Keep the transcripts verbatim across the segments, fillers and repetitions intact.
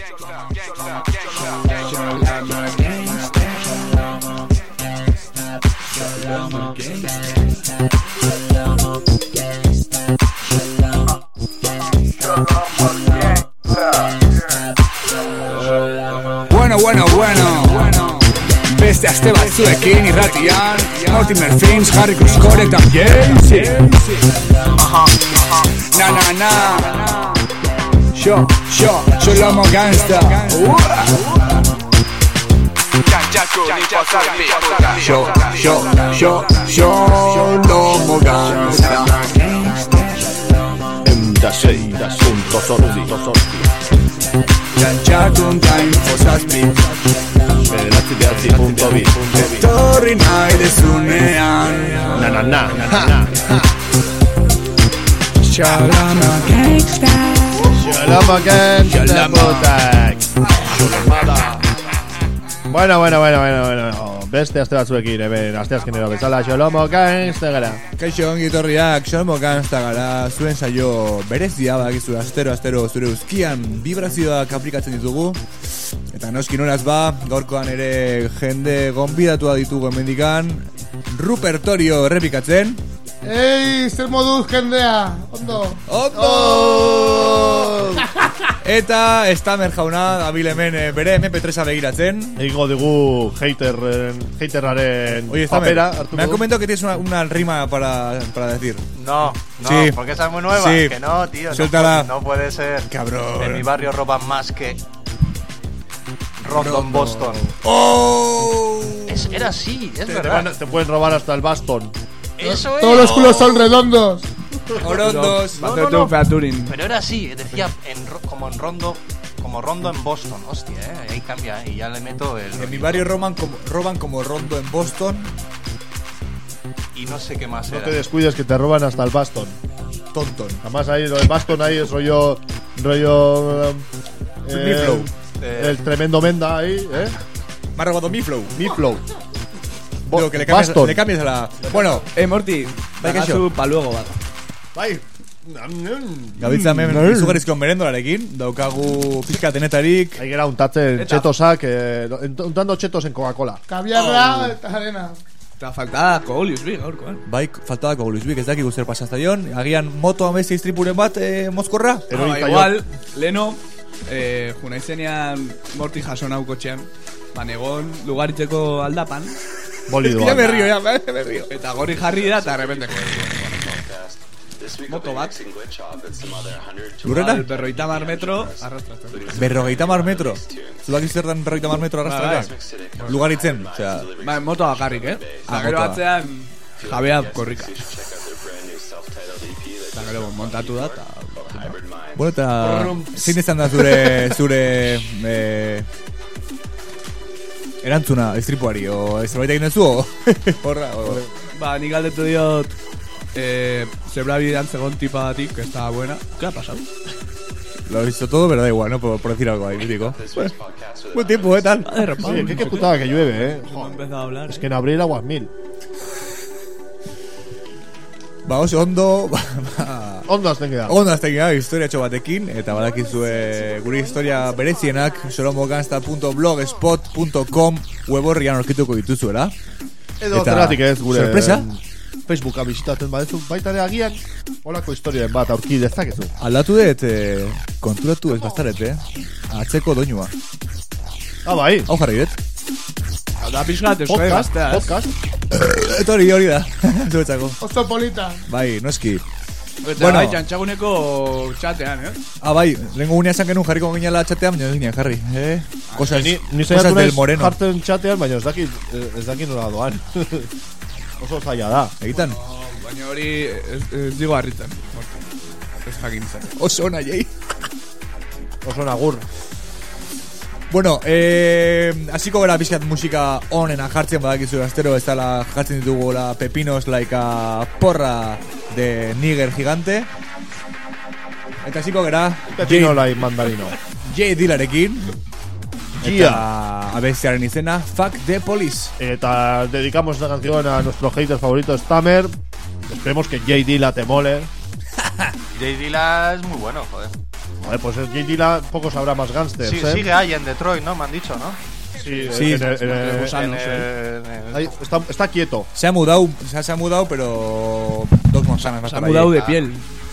Bueno, bueno, bueno. Beste aste batzuekin irratian Mortimer Fins, Harry Cruzcore eta Jensi. Na, na, na. Yo, yo, Sholomo Gangsta. Yo, yo, yo, Sholomo Gangsta. Emdasei, punto sorti. Jantxakun ta infosazpi Beratzi behatzi punto bi Etorri nahi dezunean Na na na na Shalama Gangsta Shalama Gangsta Botak Shalamada. Bueno, bueno, bueno, bueno, bueno. Beste aste batzuekin, eben, aste azkenero bezala, Sholomo Gangsta gara. Kaixo ongi etorriak, Sholomo Gangsta gara. Zuen saio berezia, bakizu, astero, astero, zure uzkian vibrazioak aplikatzen ditugu. Eta noski nolaz ba, gaurkoan ere jende gonbidatua ditugu hemendikan. Rupertorio errepikatzen. Ei, zer moduz jendea, ondo. Ondo! Eta Stamer jauna dabil hemen eh, bere eme pe tresa begiratzen. Egingo dugu haterren, haterraren Oye, Stamer, papera. me han comentado que tienes una, una rima para, para decir. No, no, Sí. porque esa es muy nueva. Sí. Que no, tío. Suéltala. No, no puede ser. Cabrón. En mi barrio roban más que Rondon, Rondon. Boston. ¡Oh! Es, era así, es Te, te, verdad. van- te pueden robar hasta el bastón. Eso es. Todos los culos son redondos. Orondos. No, no, no. Pero era así, decía en, ro- como en Rondo, como Rondo en Boston. Hostia, eh. Ahí cambia, eh, y ya le meto el. En mi barrio roban como, roban como Rondo en Boston. Y no sé qué más No era. te descuides que te roban hasta el bastón. Tonton. Además ahí, lo del bastón ahí es rollo... Rollo... Mi flow. Eh, El tremendo Menda ahí, ¿eh? Me ha robado mi flow. Mi flow. Digo, que le cambies, Boston. le cambies a la... Bueno, Eh, Morty, Bai, kaixo. bagazu pa luego bat. Bai. Gabitza hemen izugarrizko merendolarekin. Daukagu pixka denetarik. Ahí era untatzen Eta- chetosak, eh, untando chetos en Coca-Cola. Kabiarra eta arena. Eta falta Kogolius bi gaurkoan. Bai, faltadako Luis Bik, ez dakik zer pasaztaion. Agian moto amezi istripuren bat eh, mozkorra. Ah, Heroika ba, igual, leno, eh, juna izenean Morty jaso nau kotxean. Ban egon lugaritzeko aldapan. Bolidoan. Ya me río, ya me me río. Eta gorri jarri da, eta repente moto bat. Lurrena? Igual, berroita mar metro, arrastratzen. Berrogeita mar metro. Zudak izertan berrogeita mar metro arrastraka. Lugaritzen, osea... Ba, moto bakarrik, eh? Eta Ah, gero motoa. atzean jabea korrika. Eta gero montatu da, eta... Bueno, eta... Zein izan da zure... Zure... Eh, erantzuna istripuari, o zerbait egin duzu, o... Horra, o... Ba, nik galdetu diot eh, zebra bidean zegoen tipa batik, que estaba buena. ¿Qué ha pasado? Lo he visto todo, pero da igual, ¿no? Por, por decir algo ahí, mítico. Bueno, buen tiempo, ¿eh? Tal. Ah, de repente. Oye, qué, qué putada que llueve, eh. No he empezado a hablar. Es que en abril aguas mil. Ba, oso ondo... Ba, Ondo azten quedado. ondo azten gara, historia txo batekin. Eta badakizue gure historia berezienak solomogangsta punto blogspot punto com web horrian orkituko dituzuela. Edo Eta- zeratik ez gure... Sorpresa? Facebooka bisitatzen badezu, baita ere agian holako historiaren bat aurki dezakezu. Aldatu dut, eh, konturatu ez bastarete, eh? Atzeko doinua. Ah, bai. Hau jarri dut. Da pixkat, euskadi Podcast, gaztea, ez? podcast. Eta hori hori da. Zuetzako. Oso polita. Bai, noski. Eta Bueno. bai, txantxaguneko txatean, eh? Ah, bai, lehenko gunea esan genuen jarriko ginela txatean, baina ez ginen jarri, eh? Cosas, Ni, ni cosas saiatu del naiz Moreno. jartzen txatean, baina ez dakit, ez dakit nola doan. Oso zaila da. Egitan, Baina hori ez, ez digo harritzen. Morty. Ez jakintzen. oso ona, jai. Oso nagur. Bueno, eh, hasiko gara pixkat musika onena jartzen, badakizu astero ez dela jartzen ditugu la pepinos laika porra de Níger gigante. Eta hasiko gara Pepino lai mandarino. J Dillarekin. Gia. Eta abestiaren izena Fuck the Police. Eta dedicamos esta canción a nuestro hater favorito Stamer. Esperemos que J Dilla te mole. J. Dilla es muy bueno, joder. Joder, pues J Dilla poco sabrá más gangsters, Sí, ¿eh? sigue ahí en Detroit, ¿no? Me han dicho, ¿no? Sí, Sí, en el- en el- de gusanos, En, eh. eh, en el- ahí está, está quieto. Se ha mudado, o sea, se ha mudado, pero dos manzanas más Se ha para mudado allí. de piel.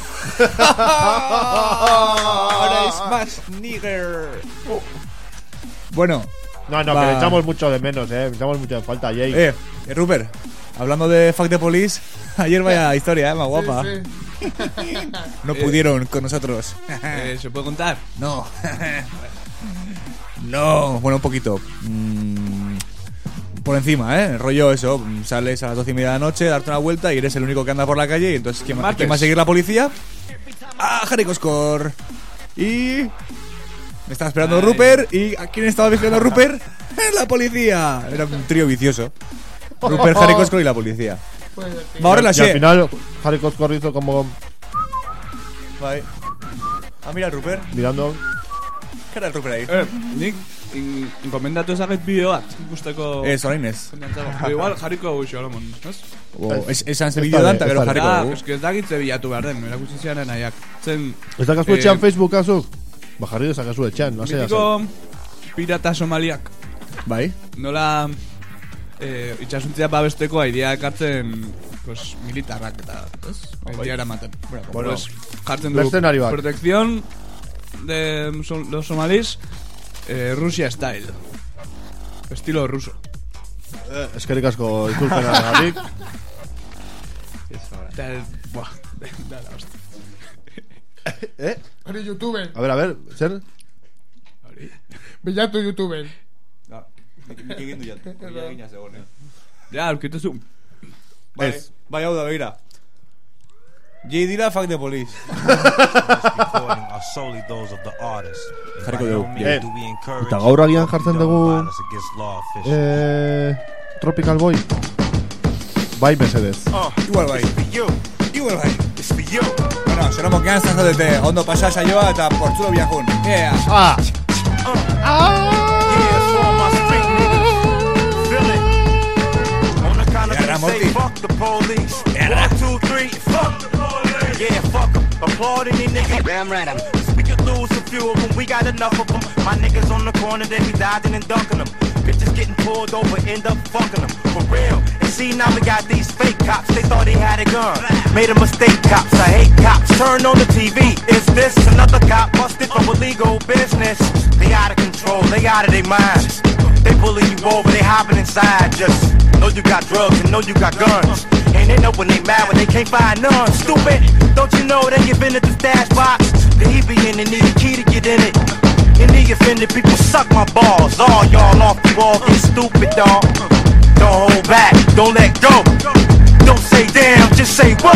Ahora es más nigger. Bueno, No, no, Va. que le echamos mucho de menos, eh. Le echamos mucho de falta a Jay. eh, eh, Rupert, hablando de Fuck the Police, ayer vaya historia, eh, más guapa. Sí, sí. No pudieron con nosotros. Eh, ¿Se puede contar? No. No, bueno, un poquito. Mm, por encima, ¿eh? El rollo eso. Sales a las doce y media de la noche, darte una vuelta y eres el único que anda por la calle. Y entonces, ¿quién, Martes. ¿quién va a seguir la policía? ¡Ah, Harry Coscor! Y... Me estaba esperando Ay. Rupert. ¿Y a quién estaba vigilando a Rupert? ¡La policía! Era un trío vicioso. Rupert, Harry Coscor y la policía. Pues, sí. Va, ahora la Y al sé. final, Harry Coscor hizo como Vai. Ah, mira, Rupert. mirando. ¿Qué era el Rupert ahí? Eh, nik in- enkomendatu ezaget bideo bat ikusteko... Ez, orain ez. Pero igual jarriko gu Solomon, ez? O, es, esan ze Ez bideo da dan, eta de- gero ez da de- jarriko Ah, dugu. eske ez dakit ze bilatu behar den, erakutsi ziaren nahiak. Zen... Ez dakazu Eh, etxean Facebook azuk? Ba, jarri dezakazu etxean, no sé. Mitiko pirata somaliak. Bai. Nola eh, itxasuntzia babesteko airea ekartzen pues, militarrak eta ez? Airea eramaten. Bueno, Pues, jartzen du mercenarioak. protección de som- los somalíes eh, Rusia style. Estilo ruso. Eh, eskerrik asko itzulpena gatik. Eta, buah, da la hostia. Eh? Hori YouTuben. A ver, a ver, zer? Hori. Bilatu YouTuben. Nik egin du jat. Egina zegoen. Ja, aurkituzu. Bai, bai hau da, begira. J Dilla, Fuck the Police. recording are solely those of the artist. And Jarriko by dugu. no means Eh, do we encourage eta gaur agian jartzen no dugu, violence against law officials. Eh, Tropical Boy. Bai, mesedez. Igual bai. For you, Igual bai. it's for you. Bueno, Solomon Gangsta zaudete, ondo pasa saioa eta portzulo biakun. Yeah. Ah! Yeah, it's for my street niggas. Feel it. On the count of Yeah, three, say Ramoti. fuck the police. One, two, three, fuck the police. Yeah, fuck them. Applauding these niggas. Damn right, I'm. We could lose a few of them. We got enough of them. My niggas on the corner, they be dodging and dunking them. Bitches getting pulled over, end up fucking them. For real. And see, now we got these fake cops. They thought they had a gun. Made a mistake, cops. I hate cops. Turn on the T V. Is this another cop busted for illegal business? They out of control. They out of their minds. They pulling you over. They hopping inside. Just know you got drugs and know you got guns. And they know when they mad when they can't find none. Stupid. Don't you know they give in at the stash box? The he be in and need a key to get in it. And the offended people suck my balls. All y'all off the wall, get stupid, dog. Don't hold back, don't let go. Don't say damn, just say whoa.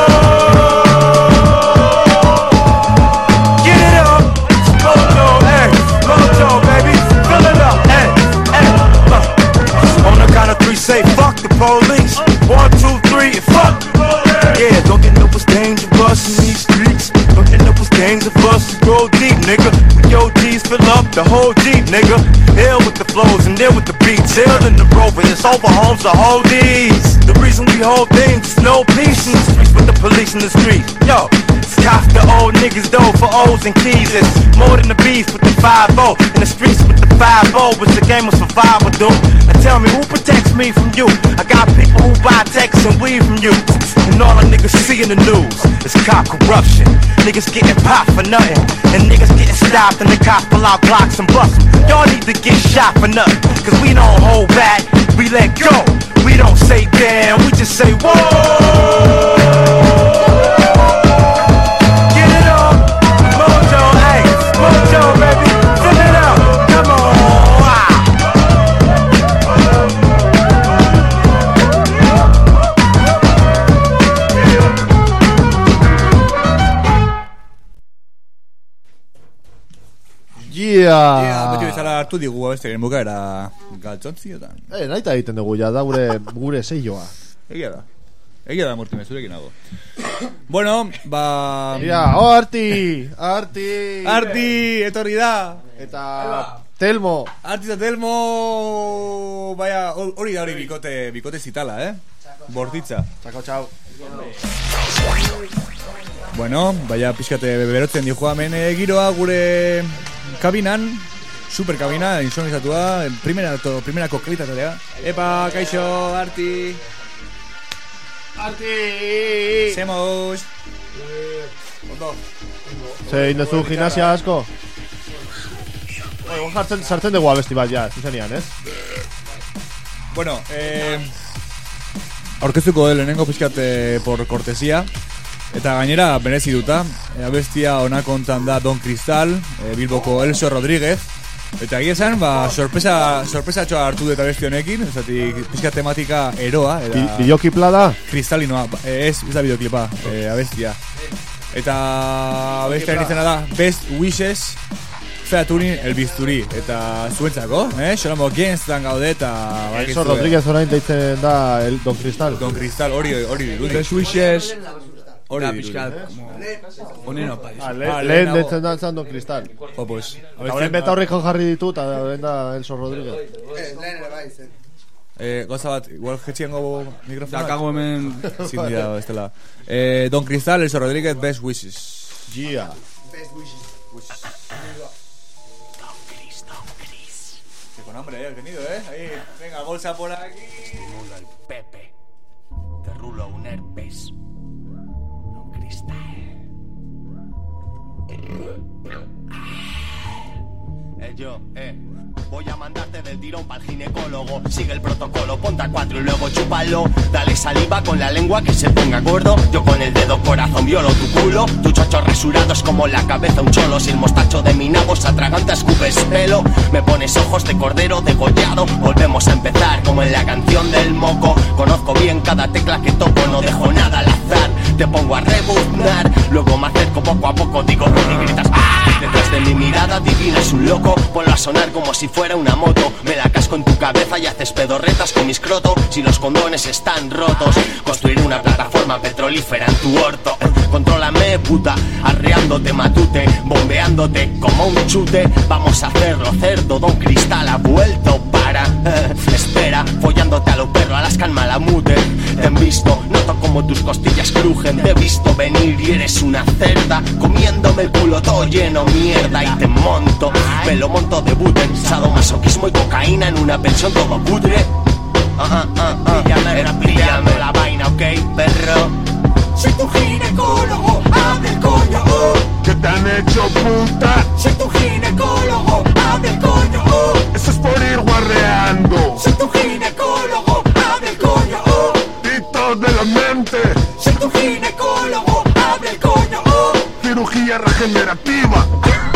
Get it up, Mojo, hey, Mojo, baby, fill it up, hey, hey. Uh. On the count of three, say fuck the police. One, two, three, fuck the police. Yeah, don't get no dangerous in these streets. Don't get no dangerous to go deep, nigga. We O Gs fill up the whole Jeep, nigga. Ill with the flows and ill with the beats. Ill in the rover, it's over homes to hold these. The reason we hold things is no peace in the streets with the police in the street. Yo, it's cops the old niggas though for O's and keys. It's more than the beef with the five oh. In the streets with the five oh, it's a game of survival, dude. Now tell me who protects me from you? I got people who buy texts and weed from you. And all the niggas see in the news is cop corruption. Niggas getting popped for nothing. And niggas getting stopped and the cops pull out blocks and bust them. Y'all need to get shot for nothing. Cause we don't hold back, we let go. We don't say damn, we just say whoa. Get it up, Mojo, hey, Mojo, baby, fill it up, come on. Yeah! Yeah, beti bezala hartu digu beste gen bukaera galtzontziotan. Eh, nahi eta egiten dugu, ja, da gure, gure seioa. Egia da. Egia da, Mortime, zurekin nago. Bueno, ba... Ja, oh, Arti! Arti! Arti, etorri da! Eta Telmo! Arti eta Telmo... Baina, hori da hori bikote, bikote zitala, eh? Bortitza. Txako, txau. Bueno, baina pixkate berotzen di joamen e, giroa gure kabinan, super kabina, insonizatua, primera, to, primera kokalitatea. Epa, kaixo, Arti! Arti! Semos! Ondo. Zein dezu gimnasia asko? Oigo, sartzen, sartzen dugu abesti bat ja, zuzenean, ez? Bueno, eh... aurkeztuko de lehenengo pixkate por cortesia. Eta gainera berezi duta, e, abestia honako hontan da Don Cristal, e, Bilboko Elso Rodríguez. Eta egia esan, ba, sorpresa, sorpresatxoa hartu dut abesti honekin, ezati pixka tematika eroa. Era... Bideoklipa da? Kristalinoa, ba, ez, ez da bideoklipa, e, abestia. Eta abestiaren izena da Best Wishes, Featurin El Bisturi. Eta zuentzako, eh? Xolomo Genstan gaude eta... Elso Rodríguez orain deitzen da el Don Cristal. Don Cristal, hori, hori dirudi. Best Wishes. Hori pixkat, honen opa ah, lehen deitzen da zan Don Cristal. Oh, pues. Horren beta horriko jarri ditu eta horren da Elso Rodríguez. Lehen ere bai, zen. Eh, goza bat, igual jetxiengo mikrofonak. Dakago hemen... Sin dira, estela. Eh, Don Cristal, Elso Rodríguez, Best Wishes. Gia. Best wishes. Que con hambre, eh, el tenido, eh. Ahí, venga, bolsa por aquí. Estimulo el Pepe. Te rulo un herpes. Don Cristal. Eh, yo, eh. Voy a mandarte del tirón pa'l ginecólogo. Sigue el protocolo, ponte a cuatro y luego chúpalo. Dale saliva con la lengua que se ponga gordo. Yo con el dedo corazón violo tu culo. Tu chocho rasurado es como la cabeza un cholo. Si el mostacho de mi nabo se atraganta escupes pelo. Me pones ojos de cordero degollado. Volvemos a empezar como en la canción del moco. Conozco bien cada tecla que toco, no dejo nada al azar. Te pongo a rebuznar, luego me acerco poco a poco. Digo y gritas ¡ah! Detrás de mi mirada divina es un loco. Ponlo a sonar como si fuera una moto. Me la casco en tu cabeza y haces pedorretas con mi escroto. Si los condones están rotos, construiré una plataforma petrolífera en tu orto. Contrólame, puta, arreándote matute, bombeándote como un chute. Vamos a hacerlo, cerdo, Don Cristal ha vuelto para espera, follándote a lo perro, a las calmalamute. Te han visto, noto como tus costillas crujen. Te he visto venir y eres una cerda, comiéndome el culo todo lleno mierda. Y te monto, me lo monto de buten. Sadomasoquismo y cocaína en una pensión todo cutre. Ah, ah, ah, ah, píllame, píllame la vaina, ok, perro. Soy tu ginecólogo, abre el coño, oh. ¿Qué te han hecho, puta? Soy tu ginecólogo, abre el coño, oh. Eso es por ir guarreando. Soy tu ginecólogo, abre el coño, oh. Tito de la mente. Soy tu ginecólogo, abre el coño, oh. Cirugía regenerativa.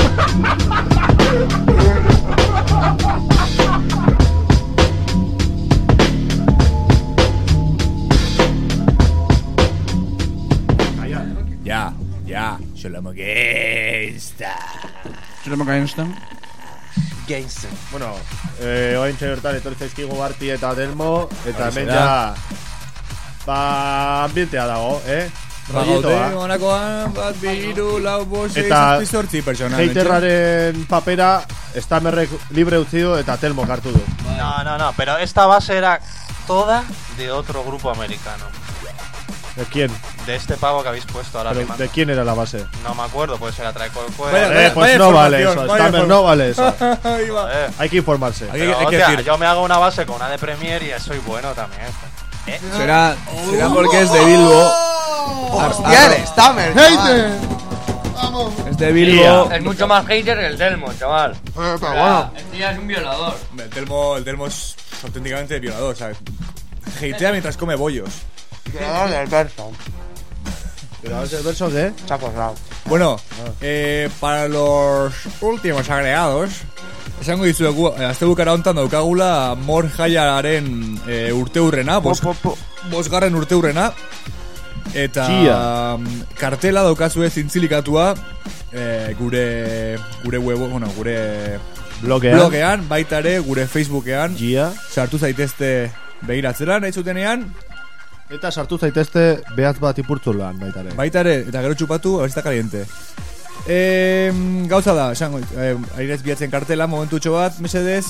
Ya, ya, Xolomo Genstan. Xolomo Genstan. Gangster. Bueno, eh, oain txertan etorri zaizkigu Arti eta Delmo. Eta Hori hemen zera. ja ba, ambientea dago, eh? Ba, gaude, Rollitoa. honakoan, bat, biru, lau, bost, seis, Eta zazpi, zortzi pertsona. Heiterraren papera Stamerrek libre utzi du eta Telmo hartu du. No, no, no, pero esta base era toda de otro grupo americano. ¿De quién? De este pavo que habéis puesto ahora. Pero, rimando. ¿de quién era la base? No me acuerdo, puede ser la trae cual Vaya, Eh, vaya, pues vaya no vale información, eso, vaya Stamer no vale eso. Ahí va. Joder. Hay que informarse. Hay que, Pero, hay que hostia, decir. yo me hago una base con una de Premier y soy bueno también. ¿Eh? Será, será porque es de Bilbo. ¡Hostia, el Stammer! ¡Hater! ¡Vamos! Es de Bilbo. Es mucho más hater que el Telmo, chaval. Eh, pero bueno. El tío es un violador. El Telmo, el Telmo es auténticamente violador, ¿sabes? Hatea mientras come bollos. Creador del verso. ¿Pero ese verso qué? Se ha posado. Bueno, eh, para los últimos agregados, esango dizuegu, azte bukara hontan daukagula Mor Jaiaren e, urteurrena, bos, bosgarren urteurrena, eta Txia. um, kartela daukazue zintzilikatua e, gure gure webo, bueno, gure Blogean. blogean, baita ere gure Facebookean, Gia. sartu zaitezte begiratzera, nahi zutenean, Eta sartu zaitezte behatz bat ipurtzuloan baita ere. baita ere, eta gero txupatu, abesta kaliente. E, gauza da, esango, eh, airez biatzen kartela, momentutxo bat, mesedez.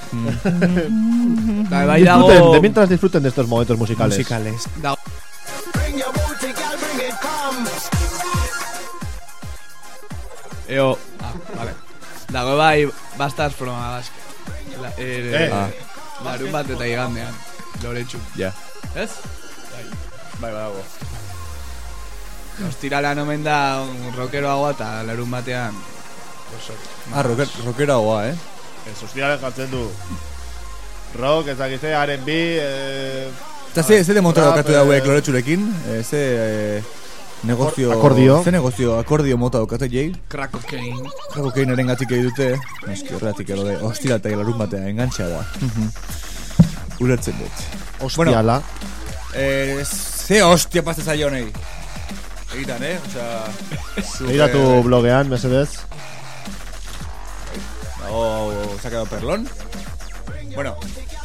Bai, bai Disfruten, dago... de mientras disfruten de estos momentos musicales. Musicales. Bring your booty, girl, bring it, come. Eo, ah, vale. Dago bai, Bastards from Alaska. La, eh, Eh. Ah. Larun bat eta igandean. Loretsu. Ja. Ez? Bai, badago. Ostiralean omen da un rockeroagoa eta larun batean. Oso. Ah, rocker, rockeragoa, eh? Ez, ostiralean jartzen du. Rock, ezakize, R and B, eh... Eta ze, ze demontra rap, dokatu eh, dauek loretsurekin? Eh, ze eh, negozio... Akordio. Ze negozio, akordio mota dokatu jei? Crack cocaine. Jako kein erengatik egin dute. Eski horregatik ero de, ostira eta larun batean, engantxea da. Ulertzen dut. Ostiala. Eh, ze hostia pasta zaio honei. Egitan, eh? Osea... Egira tu blogean, mesedez. Dago, se ha quedado perlón. Bueno.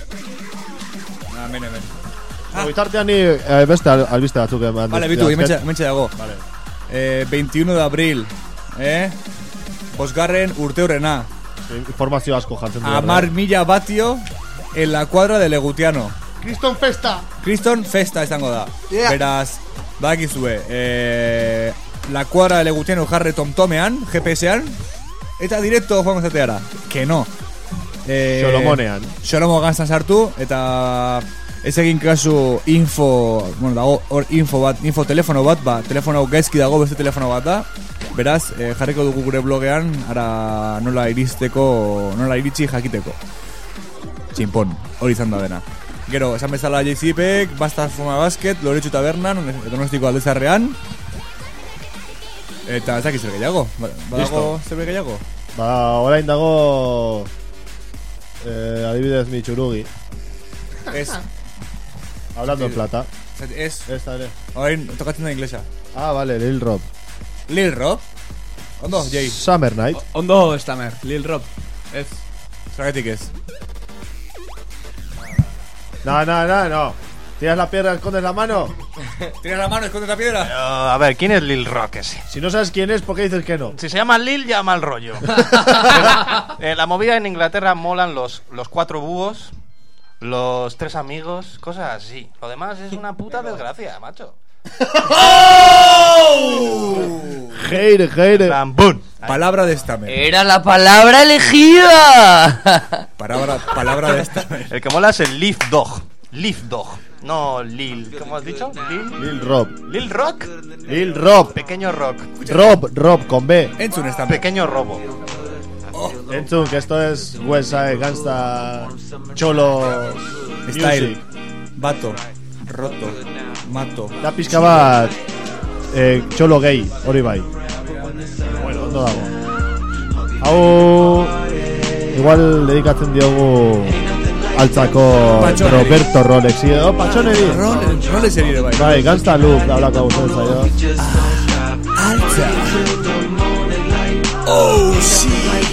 Amen, amen. Ah. Bitartean ni eh, beste al, albiste batzuk eman. Vale, bitu, imentxe, imentxe dago. Vale. Eh, veintiuno de abril. Eh? Bosgarren urte horrena. Informazio asko jartzen du. Amar mila batio en la cuadra de Legutiano. Kriston festa. Kriston festa izango da. Yeah. Beraz, badakizue, eh, la cuadra de Legutiano jarre tomtomean, G P S-an, eta directo joango zateara. Que no. Eh, Xolomonean. Xolomo gantzan sartu, eta ez egin kasu info, bueno, dago hor info bat, info telefono bat, ba, telefono gaizki dago, beste telefono bat da. Beraz, eh, jarriko dugu gure blogean, ara nola iristeko, nola iritsi jakiteko. Txinpon, hori izan da dena. Gero, esan bezala J C Pek, Bastards from Basket, Loretsu Tabernan, Donostiko Aldezarrean. Eta ez dakiz zer gehiago. Badago zer gehiago? Ba, orain dago... Eh, adibidez mi txurugi. Ez. Hablando en plata. Ez. Ez da ere. Orain tokatzen da inglesa. Ah, vale, Lil Rob. Lil Rob? Ondo, Jay. Summer Night. Ondo, Stamer, Lil Rob. Ez. Zergatik ez. No, no, no, no. ¿Tiras la piedra, escondes la mano? ¿Tiras la mano, escondes la piedra? Pero, a ver, ¿quién es Lil Rock ese? Si no sabes quién es, ¿por qué dices que no? Si se llama Lil, ya mal rollo. En la movida en Inglaterra molan los, los cuatro búhos, los tres amigos, cosas así. Lo demás es una puta desgracia, macho. Heire, heire. Bambún. Palabra de Stamer. Era la palabra elegida. Palabra, palabra de Stamer. El que mola es el Leaf Dog. Leaf Dog. No, Lil. ¿Cómo has dicho? Lil. Lil Rob. Lil Rock. Lil Rob. Pequeño Rock. Rob, Rob, con B. Entzun Stamer. Pequeño Robo. Entzun, que esto es West Side, Gangsta, Cholo, Style. Music. Bato. Roto. Mato. Da pixka bat eh, Cholo gay, hori bai. Bueno, ondo dago. Hau igual dedikatzen diogu altzako Patxoneri. Roberto Rolexi edo Patxoneri. Roles ere bai. Bai, Gangsta Look da hablako gusten zaio. Alta. Oh, sí.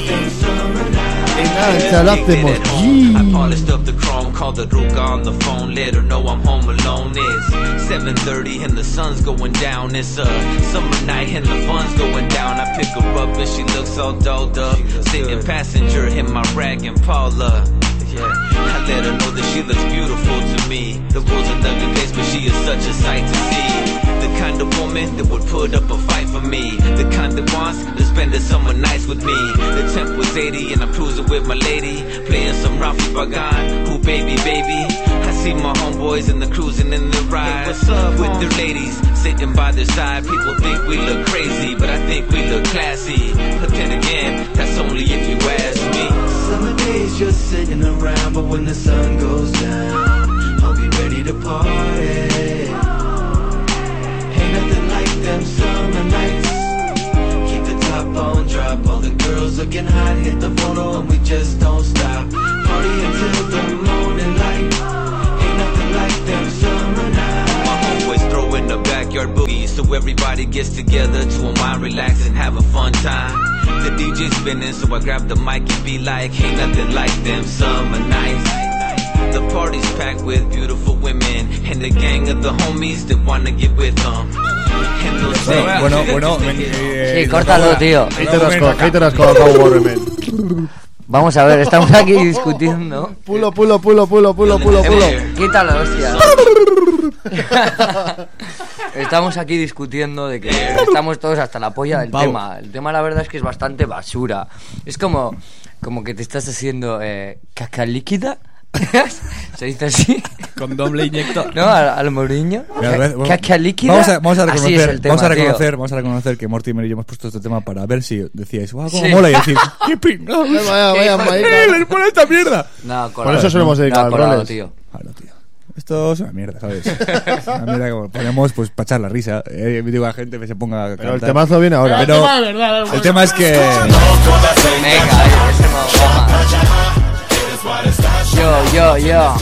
Alta, la hacemos. I polished up the chrome, called the Ruka on the phone, let her know I'm home alone. It's seven thirty and the sun's going down. It's a summer night and the fun's going down. I pick her up and she looks all dolled up, sitting passenger in my rag and Paula. Yeah, I let her know that she looks beautiful to me. The world's an ugly place, but she is such a sight to see. The kind of woman that would put up a fight for me. The kind that wants to spend the summer nights with me. The temp was eighty and I'm cruising with my lady, playing some Rafi Bagan. Who baby, baby? I see my homeboys and the cruising in the ride. What's up with their ladies sitting by their side? People think we look crazy, but I think we look classy. But then again, that's only if you ask me. Summer days just sitting around, but when the sun goes down, I'll be ready to party. Ain't nothing like them summer nights. Keep the top on, drop all the girls looking hot, hit the photo and we just don't stop. Party until the morning light. Ain't nothing like them summer nights. My homeboys throwing the backyard boogie, so everybody gets together to unwind, relax, and have a fun time. The D J spinning, so I grab the mic and be like, ain't nothing like them summer nights. The party's packed with beautiful women and the gang of the homies that wanna get with them. And they'll say, Bueno, bueno, bueno. Eh, Sí, córtalo, tío. Hater asko, hater asko daukagu gaur hemen. Vamos a ver, estamos aquí discutiendo. Pulo, pulo, pulo, pulo, pulo, pulo, pulo. Quítalo, hostia. estamos aquí discutiendo de que estamos todos hasta la polla del Pau. tema. El tema, la verdad, es que es bastante basura. Es como, como que te estás haciendo eh, caca líquida. ¿Se dice así? Con doble inyector. ¿No? Al, al Mourinho. Mira, ve- ve- Caca líquida. Vamos a, vamos a Así es reconocer, el tema, vamos a tío. reconocer, vamos a reconocer que Mortimer y yo hemos puesto este tema para ver si decíais, guau, cómo Sí. mola, y decir, qué pringado. Vaya, vaya, vaya. ¡Eh, les mola esta mierda! No, Por eso se lo hemos dedicado no, al colado, roles. tío. Claro, tío. Esto es una mierda, ¿sabes? Es una mierda que ponemos pues para echar la risa. Eh, digo a la gente que se ponga a Pero el cantar. temazo viene ahora. Pero el tema es que Venga, ese mo- Yo, yo, yo.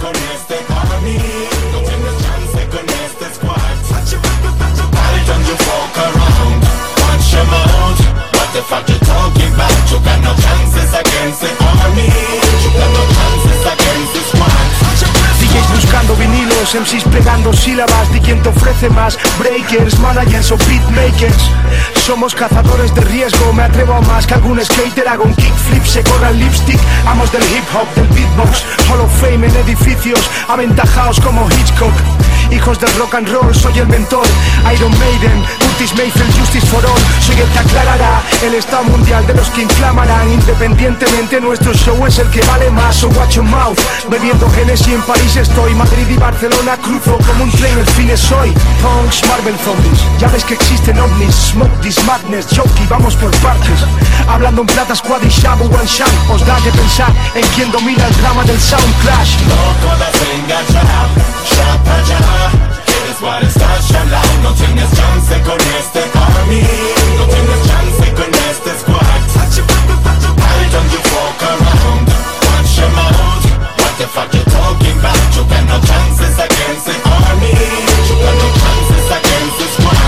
D Js buscando vinilos, M Cs pegando sílabas, di quién te ofrece más. Breakers, managers o beatmakers. Somos cazadores de riesgo, me atrevo a más que algún skater. Hago un kickflip, se corra el lipstick. Amos del hip hop, del beatbox. Hall of Fame en edificios, aventajaos como Hitchcock. Hijos del rock and roll, soy el mentor. Iron Maiden, Curtis Mayfield, Justice for All. Soy el que aclarará el estado mundial de los que inflamarán. Independientemente, nuestro show es el que vale más. So watch your mouth. Bebiendo Genesis en París estoy. Madrid y Barcelona cruzo como un tren, el fin es hoy. Punks, Marvel Zombies. Ya ves que existen ovnis. Smoke this madness, jokey, vamos por partes. Hablando en plata, squad y shabu one shot. Os da que pensar en quién domina el drama del sound clash. Loco de enganchar, chapa ya. ¿Quieres cuál está shallow? No tienes chance con este army. No tienes chance con este squad. Why don't you walk around? Watch your mouth. What the fuck you talking about? You got no chances against the army. You got no chances against the squad.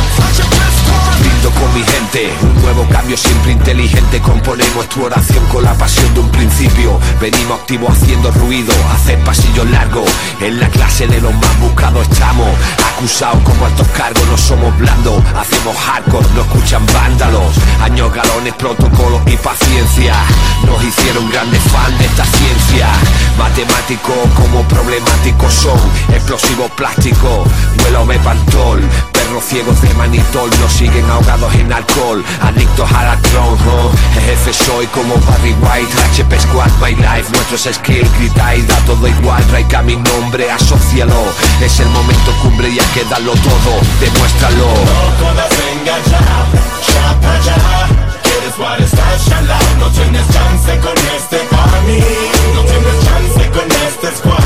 Brindo con mi gente, un nuevo cambio siempre inteligente. Componemos tu oración con la pasión de un principio. Venimos activos haciendo ruido, hacer pasillos largos. En la clase de los más buscados estamos. Acusados como altos cargos, no somos blandos. Hacemos hardcore, no escuchan vándalos. Años, galones, protocolos y paciencia nos hicieron grandes fans de esta ciencia. Matemáticos como problemáticos son. Explosivos plásticos, vuelo de pantol. Perros ciegos de manitol nos siguen ahogados en alcohol. Adictos al alcohol, oh. Jefe soy como Barry White. H P Squad, my life, nuestros skills. Gritáis, da todo igual, traiga mi nombre, asócialo. Es el momento cumbre y hay que darlo todo, demuéstralo. Loco de enganchar, chapa ya. ¿Quieres cuál está shallow? No tienes chance con este army. No tienes chance con este squad.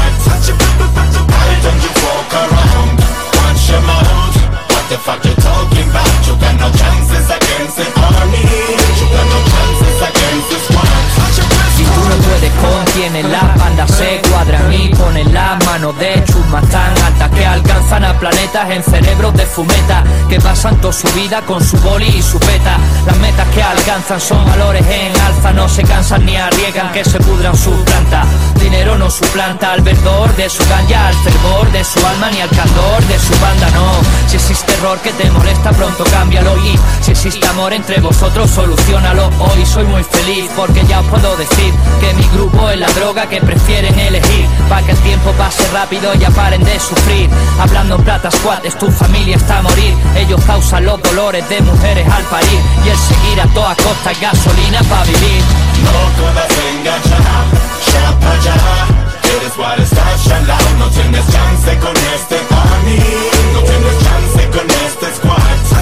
Why don't you walk around? Watch your mouth. What the fuck you talking about? You got no chances against the army. You got no chances against the squad. Si tú no puedes con quienes la banda se cuadran y ponen las manos de chumas tan altas que alcanzan a planetas en cerebros de fumeta que pasan toda su vida con su boli y su peta. Las metas que alcanzan son valores en alza, no se cansan ni arriesgan que se pudran sus plantas. Dinero no suplanta al verdor de su ganja, al fervor de su alma ni al candor de su banda, no. Si existe error que te molesta pronto cámbialo y si existe amor entre vosotros solucionalo. Hoy soy muy feliz porque ya os puedo decir que mi grupo es la droga que prefieren elegir, pa' que el tiempo pase rápido y ya paren de sufrir. Hablando en plata squad, es tu familia está a morir. Ellos causan los dolores de mujeres al parir y el seguir a toda costa es gasolina pa' vivir. Loco de enganchar, chapa ya. ¿Quieres cuál está shallow? No tienes chance con este army. No tienes chance con este squad.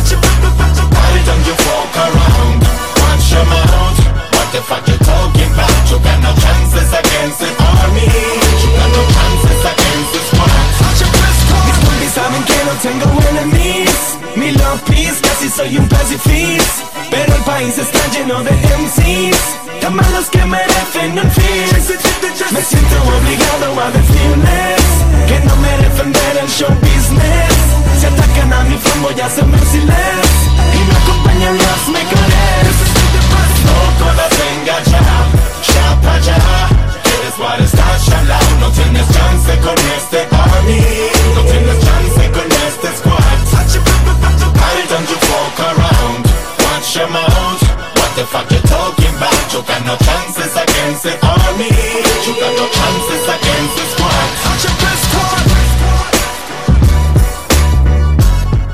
Why don't you walk around? Watch your mouth. What the fuck you talking about? You got no chances against the army. You got no chances against the squad. Mis compis saben que no tengo enemies. Mi love peace, casi soy un pacifist. Pero el país está lleno de M Cs tan malos que merecen un fin. Me siento obligado a decirles que no merecen ver el show business. Si atacan a mi fan voy a ser merciless y me acompañan los mejores. Loco de enganchar, chapa ya. ¿Quieres cuál está shallow? No tienes chance con este army. No tienes chance con este squad. Why don't you walk around? Watch your mouth. What the fuck you talking about? You got no chances against the army. You got no chances against the squad.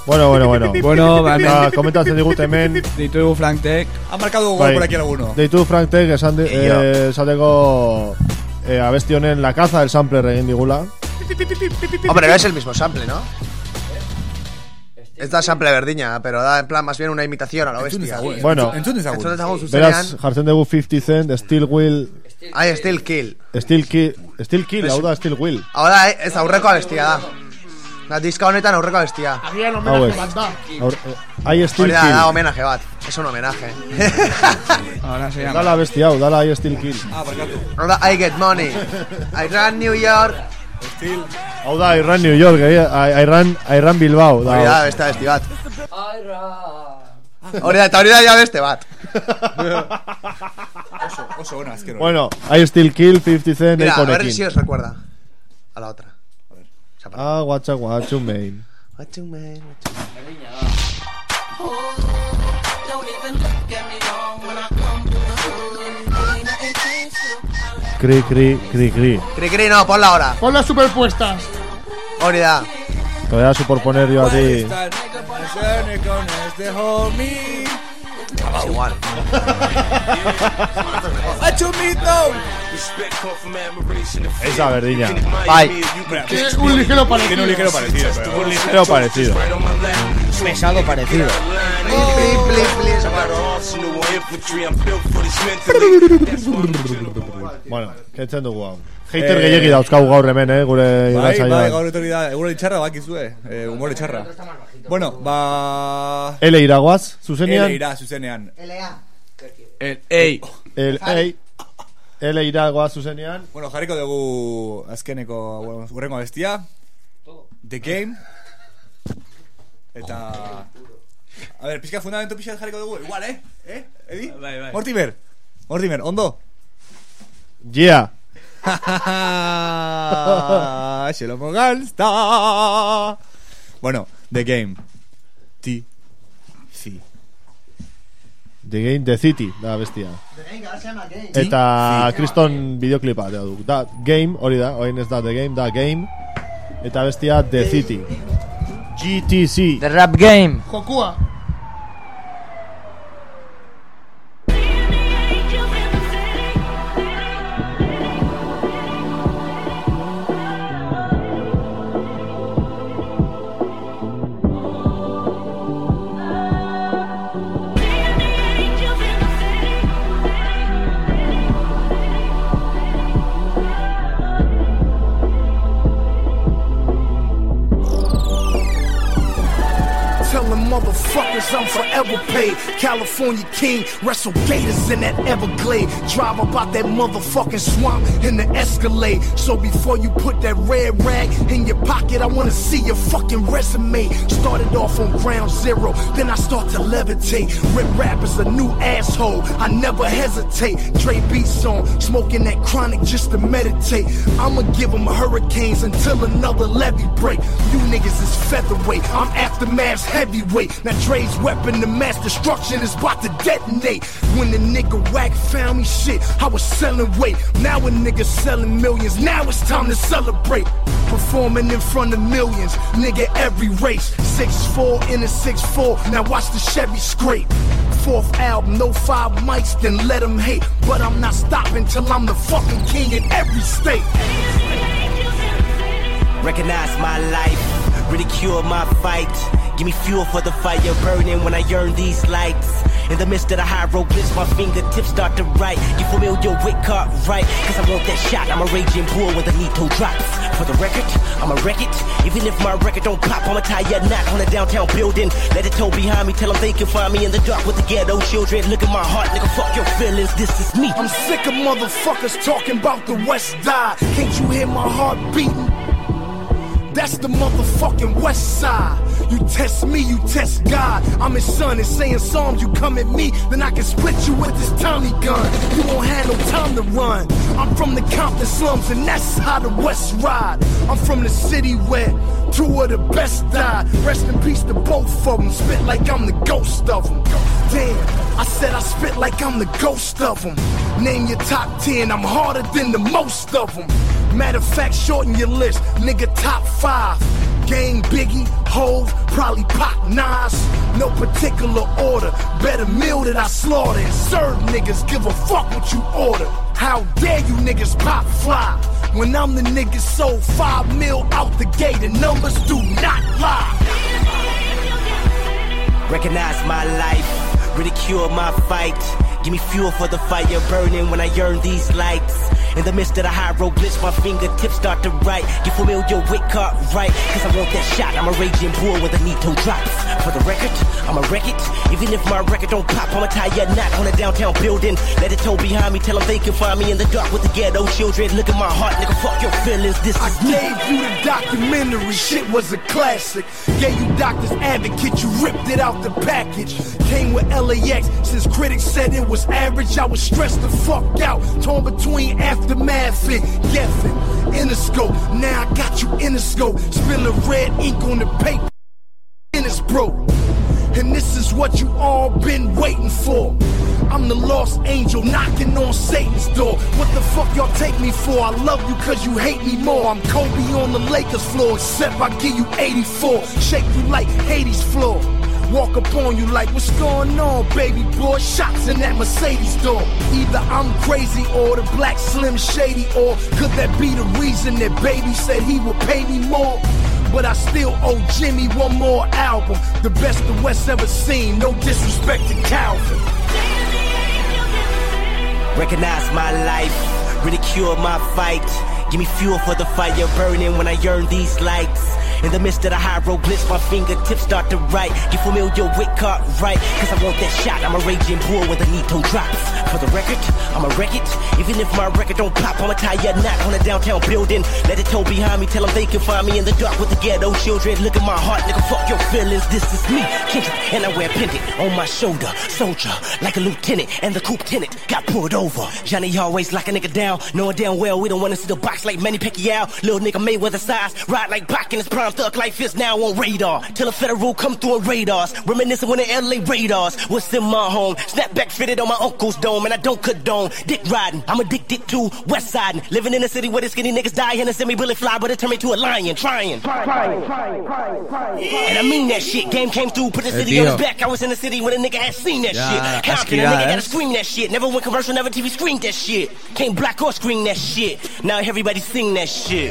Bueno, bueno, bueno. Bueno, ba, hemen- Ah, komentatzen digut hemen. Deitu dugu Frank Tech. Ha marcado gol Bai. por aquí alguno. Deitu Frank Tech esan de, eh, esateko eh, abesti honen La Caza el sampler egin digula. Hombre, no es el mismo sample, ¿no? Ez da sample berdina, pero da en plan más bien una imitación a la bestia. Bueno, Entzun dezagun beraz zuzenean. jartzen dugu fifty Cent, Steel Wheel. Ai, Steel Kill. Steel Kill, Steel Kill, hau da Steel Wheel. Hau da, ez aurreko abestia da. Da, diska honetan aurreko abestia. Agian Hau homenaje ez. bat da. Aur- eh, Ai Steel Hori da, Kill. da homenaje bat. Es un homenaje. Ahora se llama. Dala abesti hau, dala Ai Steel Kill. Ah, barkatu. Hau da, I get money. I run New York. Steel. Hau da I Run New York, eh? I, I, run, I Run Bilbao. Hori da, beste abesti bat. Hori da, eta hori da ja beste bat. Oso, oso ona, azkero. Bueno, I Still Kill, fifty Cent, Mira, a ver Akonekin. si os recuerda a la otra. Ah, guatxa, guatxu, main. What you mean, what you Cri, cri, cri, cri. Cri, cri, no, ponla ahora. Ponlas superpuestas. Hori da. Te voy a superponer yo a ti. este homie. Es igual. Esa verdiña. Ay. Tiene un ligero parecido. Tiene un ligero parecido, pero... Un ligero parecido. Pesado parecido. Bueno, kentzen dugu hau. Hater gehiagi dauzkagu gaur hemen, eh, gure Bai, bai, irratsaioan. gaur etorri da, egun txarra bakizue, eh, humore txarra. Bueno, ba... Ele iragoaz, zuzenean. Ele ira, zuzenean. El ei. El ei. Ele iragoaz zuzenean. Bueno, jarriko dugu azkeneko, bueno, urrengo bestia. The Game. Eta... A ver, pizka fundamento pizka jarriko dugu, igual, eh? Eh? Edi? Bai, bai. Mortimer. Mortimer, ondo? Yeah. Shelomo Gansta. Bueno, The Game. T. C. The Game, The City, da bestia. Eta kriston bideoklipa da du. Da Game, hori da, orain ez da The Game, da Game. Eta bestia The City. G T C. The Rap Game. Jokua. Telling motherfuckers I'm forever paid. California king, wrestle gators in that Everglade. Drive up out that motherfucking swamp in the Escalade. So before you put that red rag in your pocket, I wanna see your fucking resume. Started off on ground zero, then I start to levitate. Rip rappers a new asshole, I never hesitate. Dre beats on, smoking that chronic just to meditate. I'ma give them hurricanes until another levee break. You niggas is featherweight, I'm aftermath's heavyweight. Now Dre's weapon of mass destruction is about to detonate. When the nigga whack found me, shit, I was selling weight. Now a nigga selling millions, now it's time to celebrate. Performing in front of millions, nigga every race. six four in a six four, now watch the Chevy scrape. Fourth album, no five mics, then let them hate. But I'm not stopping till I'm the fucking king in every state. Recognize my life, ridicule my fight. Give me fuel for the fire burning when I yearn these lights. In the midst of the hieroglyphs, my fingertips start to write. You familiar with Cartwright? Cause I want that shot, I'm a raging bull when the lethal drops. For the record, I'ma wreck it. Even if my record don't pop, I'ma tie a knot on a downtown building. Let it tow behind me, tell them they can find me in the dark with the ghetto children. Look at my heart, nigga, fuck your feelings, this is me. I'm sick of motherfuckers talking about the West Side. Can't you hear my heart beating? That's the motherfucking West Side. You test me, you test God. I'm his son and saying psalms. You come at me, then I can split you with this Tommy gun. You won't have no time to run. I'm from the Compton slums and that's how the West ride. I'm from the city where two of the best died. Rest in peace to both of them. Spit like I'm the ghost of them. Damn, I said I spit like I'm the ghost of them. Name your top ten, I'm harder than the most of them. Matter of fact, shorten your list, nigga, top five. Gang, Biggie, Hove, probably Pop, Nas. No particular order. Better meal that I slaughter and serve niggas. Give a fuck what you order. How dare you niggas pop fly? When I'm the nigga sold five mil out the gate, the numbers do not lie. Recognize my life, ridicule my fight. Give me fuel for the fire burning when I yearn these lights. In the midst of the hieroglyphs, my fingertips start to write. Get familiar with Cartwright, cause I want that shot. I'm a raging bull when the Nito drops. For the record, I'ma wreck it. Even if my record don't pop, I'ma tie a knot on a downtown building. Let it toe behind me, tell them they can find me in the dark with the ghetto children. Look at my heart, nigga, fuck your feelings. This I is me. gave you the documentary, shit was a classic. Gave you Doctor's Advocate, you ripped it out the package. Came with L A X, since critics said it was average, I was stressed the fuck out. Torn between aftermath and Geffen. Interscope, now I got you in the scope. Spilling red ink on the paper, and it's broke. And this is what you all been waiting for. I'm the lost angel knocking on Satan's door. What the fuck y'all take me for? I love you cause you hate me more. I'm Kobe on the Lakers floor, except I give you eighty-four. Shake you like Hades floor. Walk up on you like, what's going on, baby boy? Shots in that Mercedes door. Either I'm crazy or the black Slim Shady, or could that be the reason that baby said he would pay me more? But I still owe Jimmy one more album. The best the West ever seen, no disrespect to Calvin. Recognize my life, ridicule my fight. Give me fuel for the fire burning when I yearn these lights. In the midst of the hieroglyphs, my fingertips start to write. Get familiar with Cartwright, cause I want that shot. I'm a raging bull when the Nito drops. For the record, I'ma wreck it. Even if my record don't pop, I'ma tie a knot on a downtown building. Let it toe behind me, tell them they can find me in the dark with the ghetto children. Look at my heart, nigga, fuck your feelings. This is me, Kendrick, and I wear pendant on my shoulder. Soldier, like a lieutenant, and the coupe tenant got pulled over. Johnny always lock a nigga down, knowing damn well we don't wanna see the box like Manny Pacquiao. Little nigga Mayweather size, ride like Pac in his prime. Thug life is now on radar. Till a federal come through on radars. Reminiscing when the L A radars was in my home. Snapback fitted on my uncle's dome, and I don't condone dick riding. I'm addicted to West Siding. Living in a city where the skinny niggas die and a semi bullet fly, but it turned me to a lion. Trying, trying, trying, trying, trying. And I mean that shit. Game came through, put the city on his back. I was in the city when a nigga had seen that Yeah, shit. Compton, a asqueras. nigga gotta scream that shit. Never went commercial, never T V screened that shit. Came black or screen that shit. Now everybody sing that shit.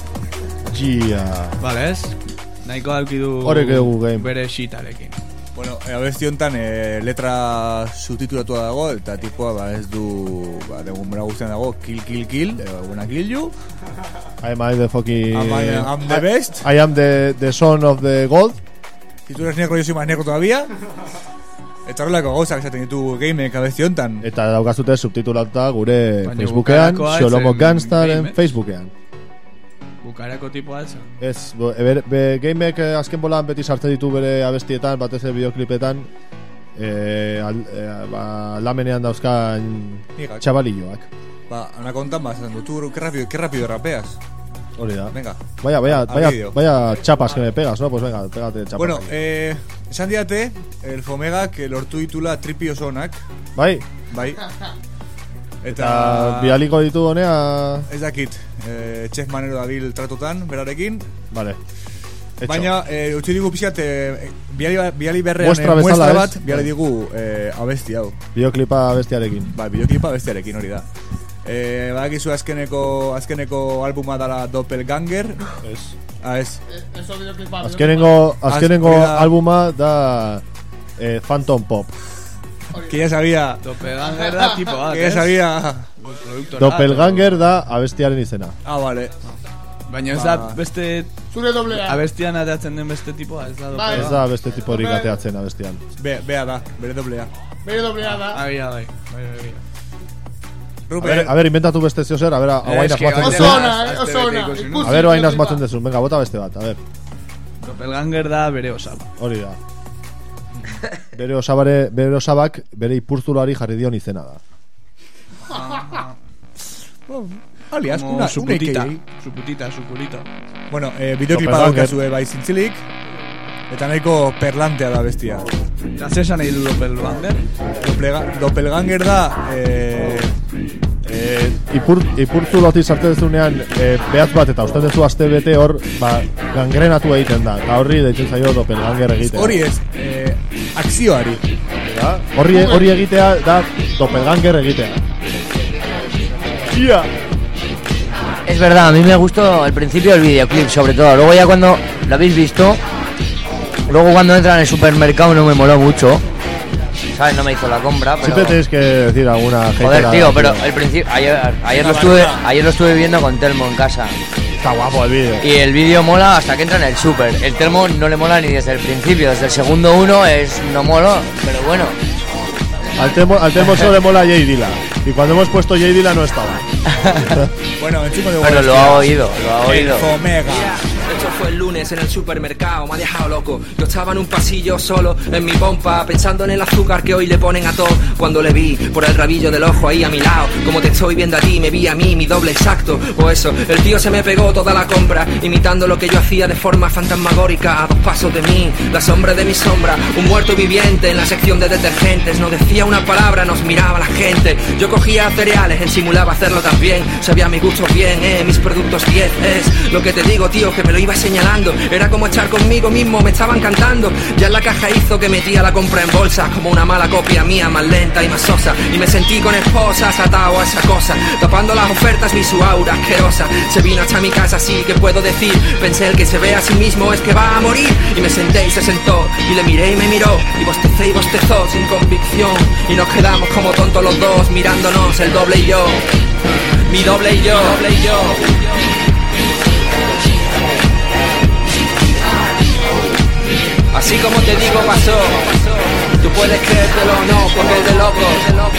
Yeah. Vale, ez? Nahiko alkidu Horrek dugu game. bere shitarekin. Bueno, e, abesti honetan e, letra subtitulatua dago, eta tipoa ba, ez du, ba, denbora guztian dago, kill, kill, kill, e, wanna kill you. I'm, I'm the fucking... I'm, I'm the best. I am the, the son of the gold. Si tú eres negro, yo soy más negro todavía. Eta horrelako gauzak esaten ditu gameek abesti honetan. Eta daukazute subtitulatuta gure Baina Facebookean, bukarako Xolomo altzen Gangstaren game, eh? Facebookean. Bukarako tipo altzen. Ez, bo, e, be, be, gameek eh, azken bolan beti sartzen ditu bere abestietan, batez ere bideoklipetan, eh, al, eh, ba, lamenean dauzkan Nigak. txabalilloak. Ba, anakontan ba, esaten du, tú, qué rápido, qué rápido rapeas. Hori da. Venga. Vaya, vaya, Al vaya, vídeo. vaya chapas que me pegas, ¿no? Pues venga, pégate chapas. Bueno, eh, esan diate, el Fomega que lortu ditula tripi oso onak. Bai. Bai. Eta Eta... bialiko ditu honea... Ez dakit, eh, Chef Manero dabil tratotan, berarekin. Vale. Hecho. Baina, eh, utzi digu pixat, eh, biali, biali berrean Muestra eh, bezala, muestra ez? bat, biali digu eh, abesti hau. Bideoklipa abestiarekin. Ba, bideoklipa abestiarekin hori da. Eh, badakizu azkeneko, azkeneko albuma dala Doppelganger. Ez. Ah, ez. Eso videoclipa. Azkenengo, azkenengo Az- hori da- albuma da eh, Phantom Pop. Que ya sabía. Doppelganger da tipo bat, Que ya ez? sabía. Doppelganger da abestiaren izena. Ah, vale. Baina ez da Ba. beste... Zure doblea. Abestian atatzen den beste tipoa, ez da Bai. Ez doppelganger. da beste tiporik ateatzen abestian. Be, bea da, bere doblea. Bere doblea da. Agia, bai. Bai, bai, bai. A ver, a ver, inventatu beste zeo zer, a ver, hau hain Es que asmatzen oso duzu. ona, eh, oso ona. Ikusi, A ver, hain videoclipa. asmatzen duzu, venga, bota beste bat, a ver. Doppelganger da bere osaba. Hori da. Bere osabare, bere osabak, bere ipurtulari jarri dion izena da. Alias, Como una, su una putita, A K A. su putita, su purito. Bueno, eh, bideoklipa Doppelganger. daukazue bai zintzilik. Eta nahiko perlantea da bestia. Eta zesan nahi du Doppelganger? Doppelga, doppelganger da eh, eh, eh, ipur, ipurtzu lotik sartzen duzunean eh, behaz bat eta usten duzu aste bete hor ba, gangrenatu egiten da. Eta horri deitzen zaio doppelganger egitea. Hori ez, eh, akzioari. Da? Horri, horri egitea da doppelganger egitea. Ia! Es verdad, a mí me gustó al principio el videoclip, sobre todo. Luego ya cuando lo habéis visto, luego cuando entra en el supermercado no me moló mucho. ¿Sabes? No me hizo la compra, pero... Siempre tienes que decir alguna... Joder, tío, pero el principio... Ayer, ayer, lo estuve, ayer lo estuve viendo con Telmo en casa. Está guapo el vídeo. Y el vídeo mola hasta que entra en el super. El Telmo no le mola ni desde el principio. Desde el segundo uno es no mola, pero bueno. Al Telmo, al Telmo solo le mola J Dilla. Y cuando hemos puesto J Dilla no estaba. Bueno, el chico de Bueno, lo ha oído, lo ha oído. El Omega. Esto fue el lunes en el supermercado, me ha dejado loco. Yo estaba en un pasillo solo, en mi pompa, pensando en el azúcar que hoy le ponen a todo. Cuando le vi por el rabillo del ojo ahí a mi lado, como te estoy viendo a ti, me vi a mí, mi doble exacto. O eso, el tío se me pegó toda la compra, imitando lo que yo hacía de forma fantasmagórica. A dos pasos de mí, la sombra de mi sombra, un muerto viviente en la sección de detergentes. No decía una palabra, nos miraba la gente. Yo cogía cereales, él simulaba hacerlo también. Sabía mis gustos bien, eh, mis productos diez. Es lo que te digo, tío, que me lo iba señalando. Era como estar conmigo mismo, me estaban cantando. Ya en la caja hizo que metía la compra en bolsas, como una mala copia mía, más lenta y más sosa. Y me sentí con esposas atado a esa cosa, tapando las ofertas vi su aura asquerosa. Se vino hasta mi casa, así que puedo decir. Pensé, el que se ve a sí mismo es que va a morir. Y me senté y se sentó, y le miré y me miró, y bostecé y bostezó sin convicción. Y nos quedamos como tontos los dos, mirándonos, el doble y yo. Mi doble y yo, doble y yo. Así como te digo pasó, tú puedes creértelo o no, porque es de loco.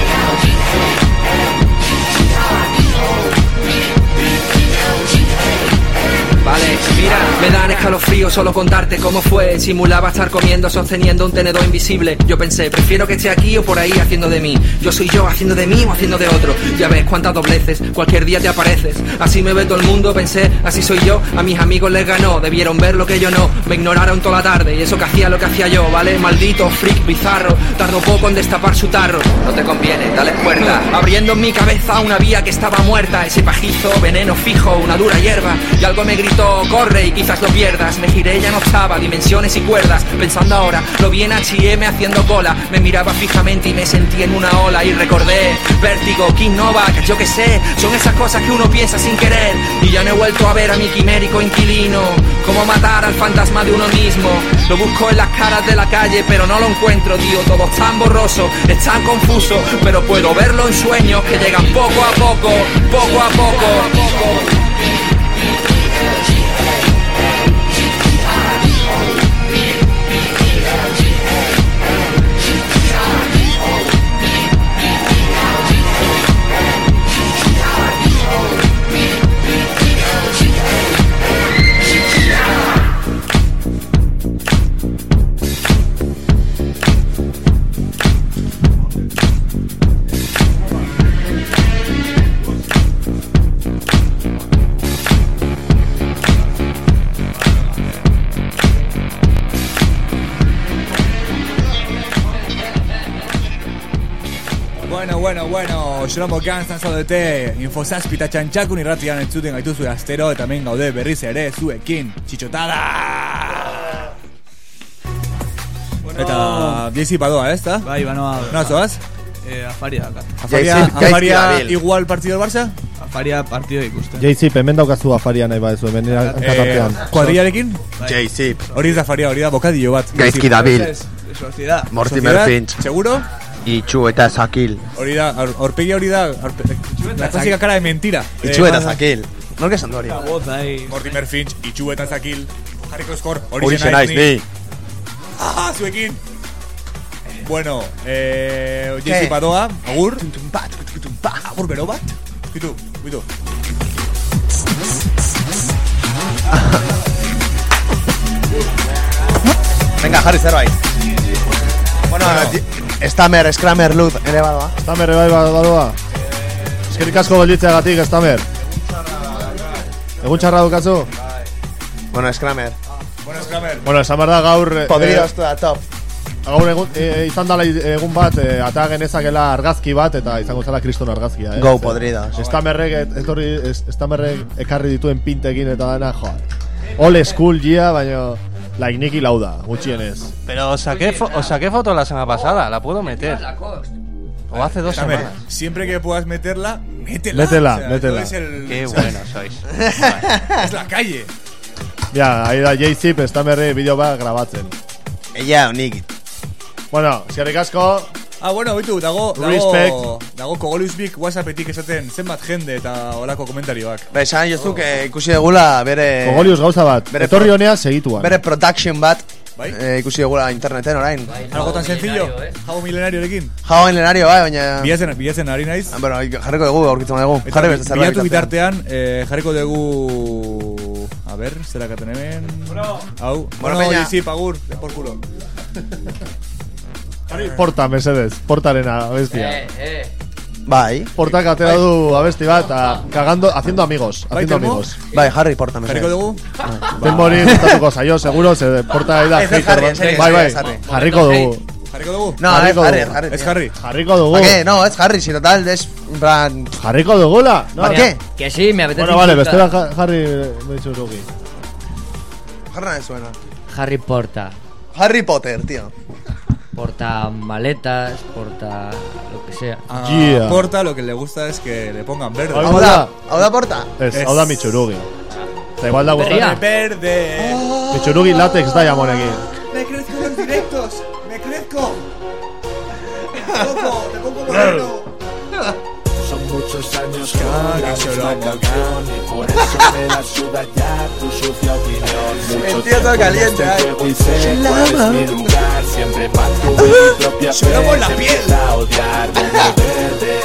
Vale, mira, me dan escalofríos solo contarte cómo fue. Simulaba estar comiendo sosteniendo un tenedor invisible. Yo pensé, prefiero que esté aquí o por ahí haciendo de mí. Yo soy yo haciendo de mí o haciendo de otro. Ya ves cuántas dobleces, cualquier día te apareces. Así me ve todo el mundo, pensé, así soy yo. A mis amigos les ganó, debieron ver lo que yo no. Me ignoraron toda la tarde y eso que hacía lo que hacía yo, ¿vale? Maldito, freak, bizarro. Tardó poco en destapar su tarro. No te conviene, dale cuerda. Abriendo en mi cabeza una vía que estaba muerta. Ese pajizo, veneno fijo, una dura hierba. Y algo me gritó, corre y quizás lo pierdas. Me giré, ya no estaba, dimensiones y cuerdas. Pensando ahora, lo vi en H y M haciendo cola. Me miraba fijamente y me sentí en una ola. Y recordé, vértigo, King Novak, yo que sé. Son esas cosas que uno piensa sin querer. Y ya no he vuelto a ver a mi quimérico inquilino. Cómo matar al fantasma de uno mismo. Lo busco en las caras de la calle, pero no lo encuentro, tío. Todo es tan borroso, es tan confuso. Pero puedo verlo en sueños que llegan poco a poco, poco a poco, a poco. Bueno, bueno, bueno, Jeromo Gantzan zaudete Infosazpi eta txantxakun irratian entzuten gaituzu astero. Eta hemen gaude berriz ere zuekin txitxotada. Bueno. Eta Jayzi padoa, ez da? Bai, banoa. Noa zoaz? Eh, afaria dakat. Afaria, afaria igual partido del Barça? Afaria partido ikusten. Jayzi, hemen daukazu afaria nahi badezu, hemen hankatartean. Eh, kuadrillarekin? Jayzi. Hori ez afaria, hori da bokadillo bat. Gaizki dabil. Sociedad. Mortimer Finch. ¿Seguro? Itxu eta Zakil. Hori da, aurpegia hori da, la clásica cara de mentira. Itxu eta Zakil. Nork esan du hori? Mortimer Finch, Itxu eta Zakil. Jarriko eskor, hori zenaiz ni. Ah, zuekin. Bueno, eh, Jayzi padoa, agur. Agur bero bat. Bitu, bitu. Venga, jarri zerbait. Bueno, Stamer, Scrammer, Luz, ere badoa. Stamer, ere badoa. Eskerik asko gelditzeagatik, Stamer. Egun txarra dukazu? Bueno, Scrammer. Bueno, Scrammer. Bueno, esan behar da gaur... Podridos, toda top. gaur egun, e, izan dala egun bat, e, ata genezakela argazki bat, eta izango zela kriston argazkia, eh? Go podridas. Estamerrek, etorri, estamerrek ekarri dituen pintekin eta dana, joa. Old school, gia, baina... Like Nicky Lauda, gutxienez. Pero os saqué, fo os saqué foto la semana pasada, la puedo meter. O hace dos Déjame, semanas. Siempre que puedas meterla, métela. Métela, o sea, métela. es el, Qué o sea, bueno sois. Es la calle. Ja, ahí da J-Zip, Estamerri bideo bat grabatzen. Ella, Nick. Bueno, eskerrik asko. Ah, bueno, bitu, dago, dago, Respect. dago Kogoluisbik WhatsAppetik esaten zenbat jende eta olako komentarioak. Ba, esan jozu, que ikusi degula bere... Kogolius gauza bat, bere etorri pro- honea segituan. Bere production bat, Bai? eh, ikusi degula interneten orain. Algo tan sencillo, Jabo milenariorekin. Jao milenario, bai, baina... Bilatzen, bilatzen ari naiz. Ah, bueno, jarriko dugu, aurkitzen dugu. Eta Jarri beste zerbait bilatu bitartean, eh, jarriko dugu... A ver, zera katen hemen... Bueno. Hau, Bueno, bueno, peña. sí, pagur, de por culo. Porta, mesedez, portarena, abestia. Eh, eh. Bai. Portak atera du abesti bat, a, cagando, haciendo amigos, Bai, haciendo Telmo? amigos. Bai, Harry, porta, mesedez. Jarriko dugu? Telmori gustatuko zaio, seguro, se porta ahí da Ez, ez hater Harry, bat. en serio, Bai, bai, ez Harry. jarriko dugu. Jarriko dugu? No, es Jarriko Harry, dugu. es Harry. Es tío. Harry. Jarriko dugu. ¿Para qué? No, es Harry, si total, es... en plan... Jarriko dugula. No, ¿Para qué? Que sí, me apetece. Bueno, vale, insultar. bestela ja- Harry Mitsurugi. Harry no me suena. Harry Porta. Harry Potter, tío. Porta maletas, porta lo que sea. A Yeah. Porta lo que le gusta es que le pongan verde. Hau Hau da, da, hau da porta. ez, Ez. hau da Mitsurugi. Eta igual da Berria. gustatzen. Verde. Mitsurugi latex da jamonekin. Me crezco en los directos. Me crezco. Loco, me pongo moreno. Son muchos años con la misma canción y por eso me la suda ya tu sucia opinión. Mucho Entiendo tiempo en caliente, este ay. juego y sé cuál es mi lugar. Siempre mantuve mi propia fe. Sudamos la Te piel. empieza a odiar, ponme verde.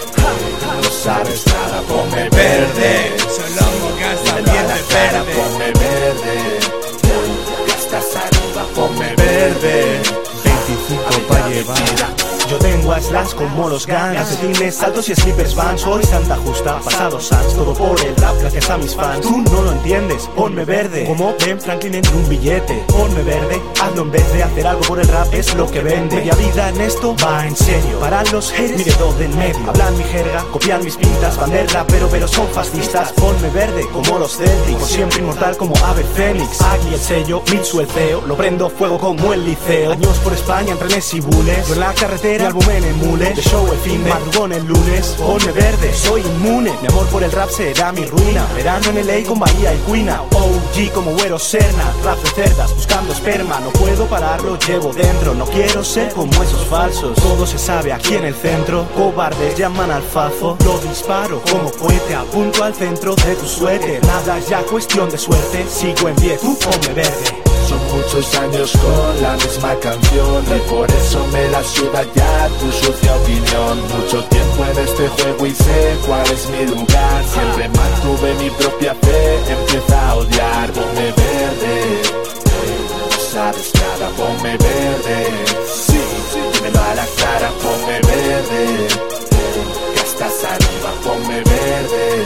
No sabes nada, ponme verde. Solo mocas Dímelo a la ambiente cara, verde. ponme verde. Ya estás arriba, ponme Verde. veinticinco pa' llevar. Yo tengo a Slash como los Guns, calcetines, saltos y slippers van. Soy Santa Justa, pasado Sans, todo por el rap gracias a mis fans. Tú no lo entiendes, ponme verde, como Ben Franklin en un billete. Ponme verde, hazlo en vez de hacer algo por el rap, es lo que vende. Media vida en esto va en serio, para los haters mire todo en medio. Hablan mi jerga, copian mis pintas, van del rapero pero son fascistas. Ponme verde, como los Celtics, por siempre inmortal como Ave Fénix. Agli el sello, Mitsu el feo, lo prendo fuego como el liceo. Años por España entre trenes y bules, yo en la carretera mi álbum en emule. De show el fin de madrugón el lunes. Ponme verde, soy inmune. Mi amor por el rap será mi ruina. Verano en L A con Bahía y Cuina. O G como Güero Serna. Rap de cerdas buscando esperma. No puedo pararlo, llevo dentro. No quiero ser como esos falsos. Todo se sabe aquí en el centro. Cobardes llaman al fazo. Lo disparo como cohete. Apunto al centro de tu suéter. Nada es ya cuestión de suerte. Sigo en pie, tú ponme verde. Son muchos años con la misma canción y por eso me la suda ya tu sucia opinión. Mucho tiempo en este juego y sé cuál es mi lugar. Siempre mantuve mi propia fe, empieza a odiar. Ponme verde, no sabes nada, ponme verde. Sí, dímelo a la cara, ponme verde. Ya estás arriba, ponme verde.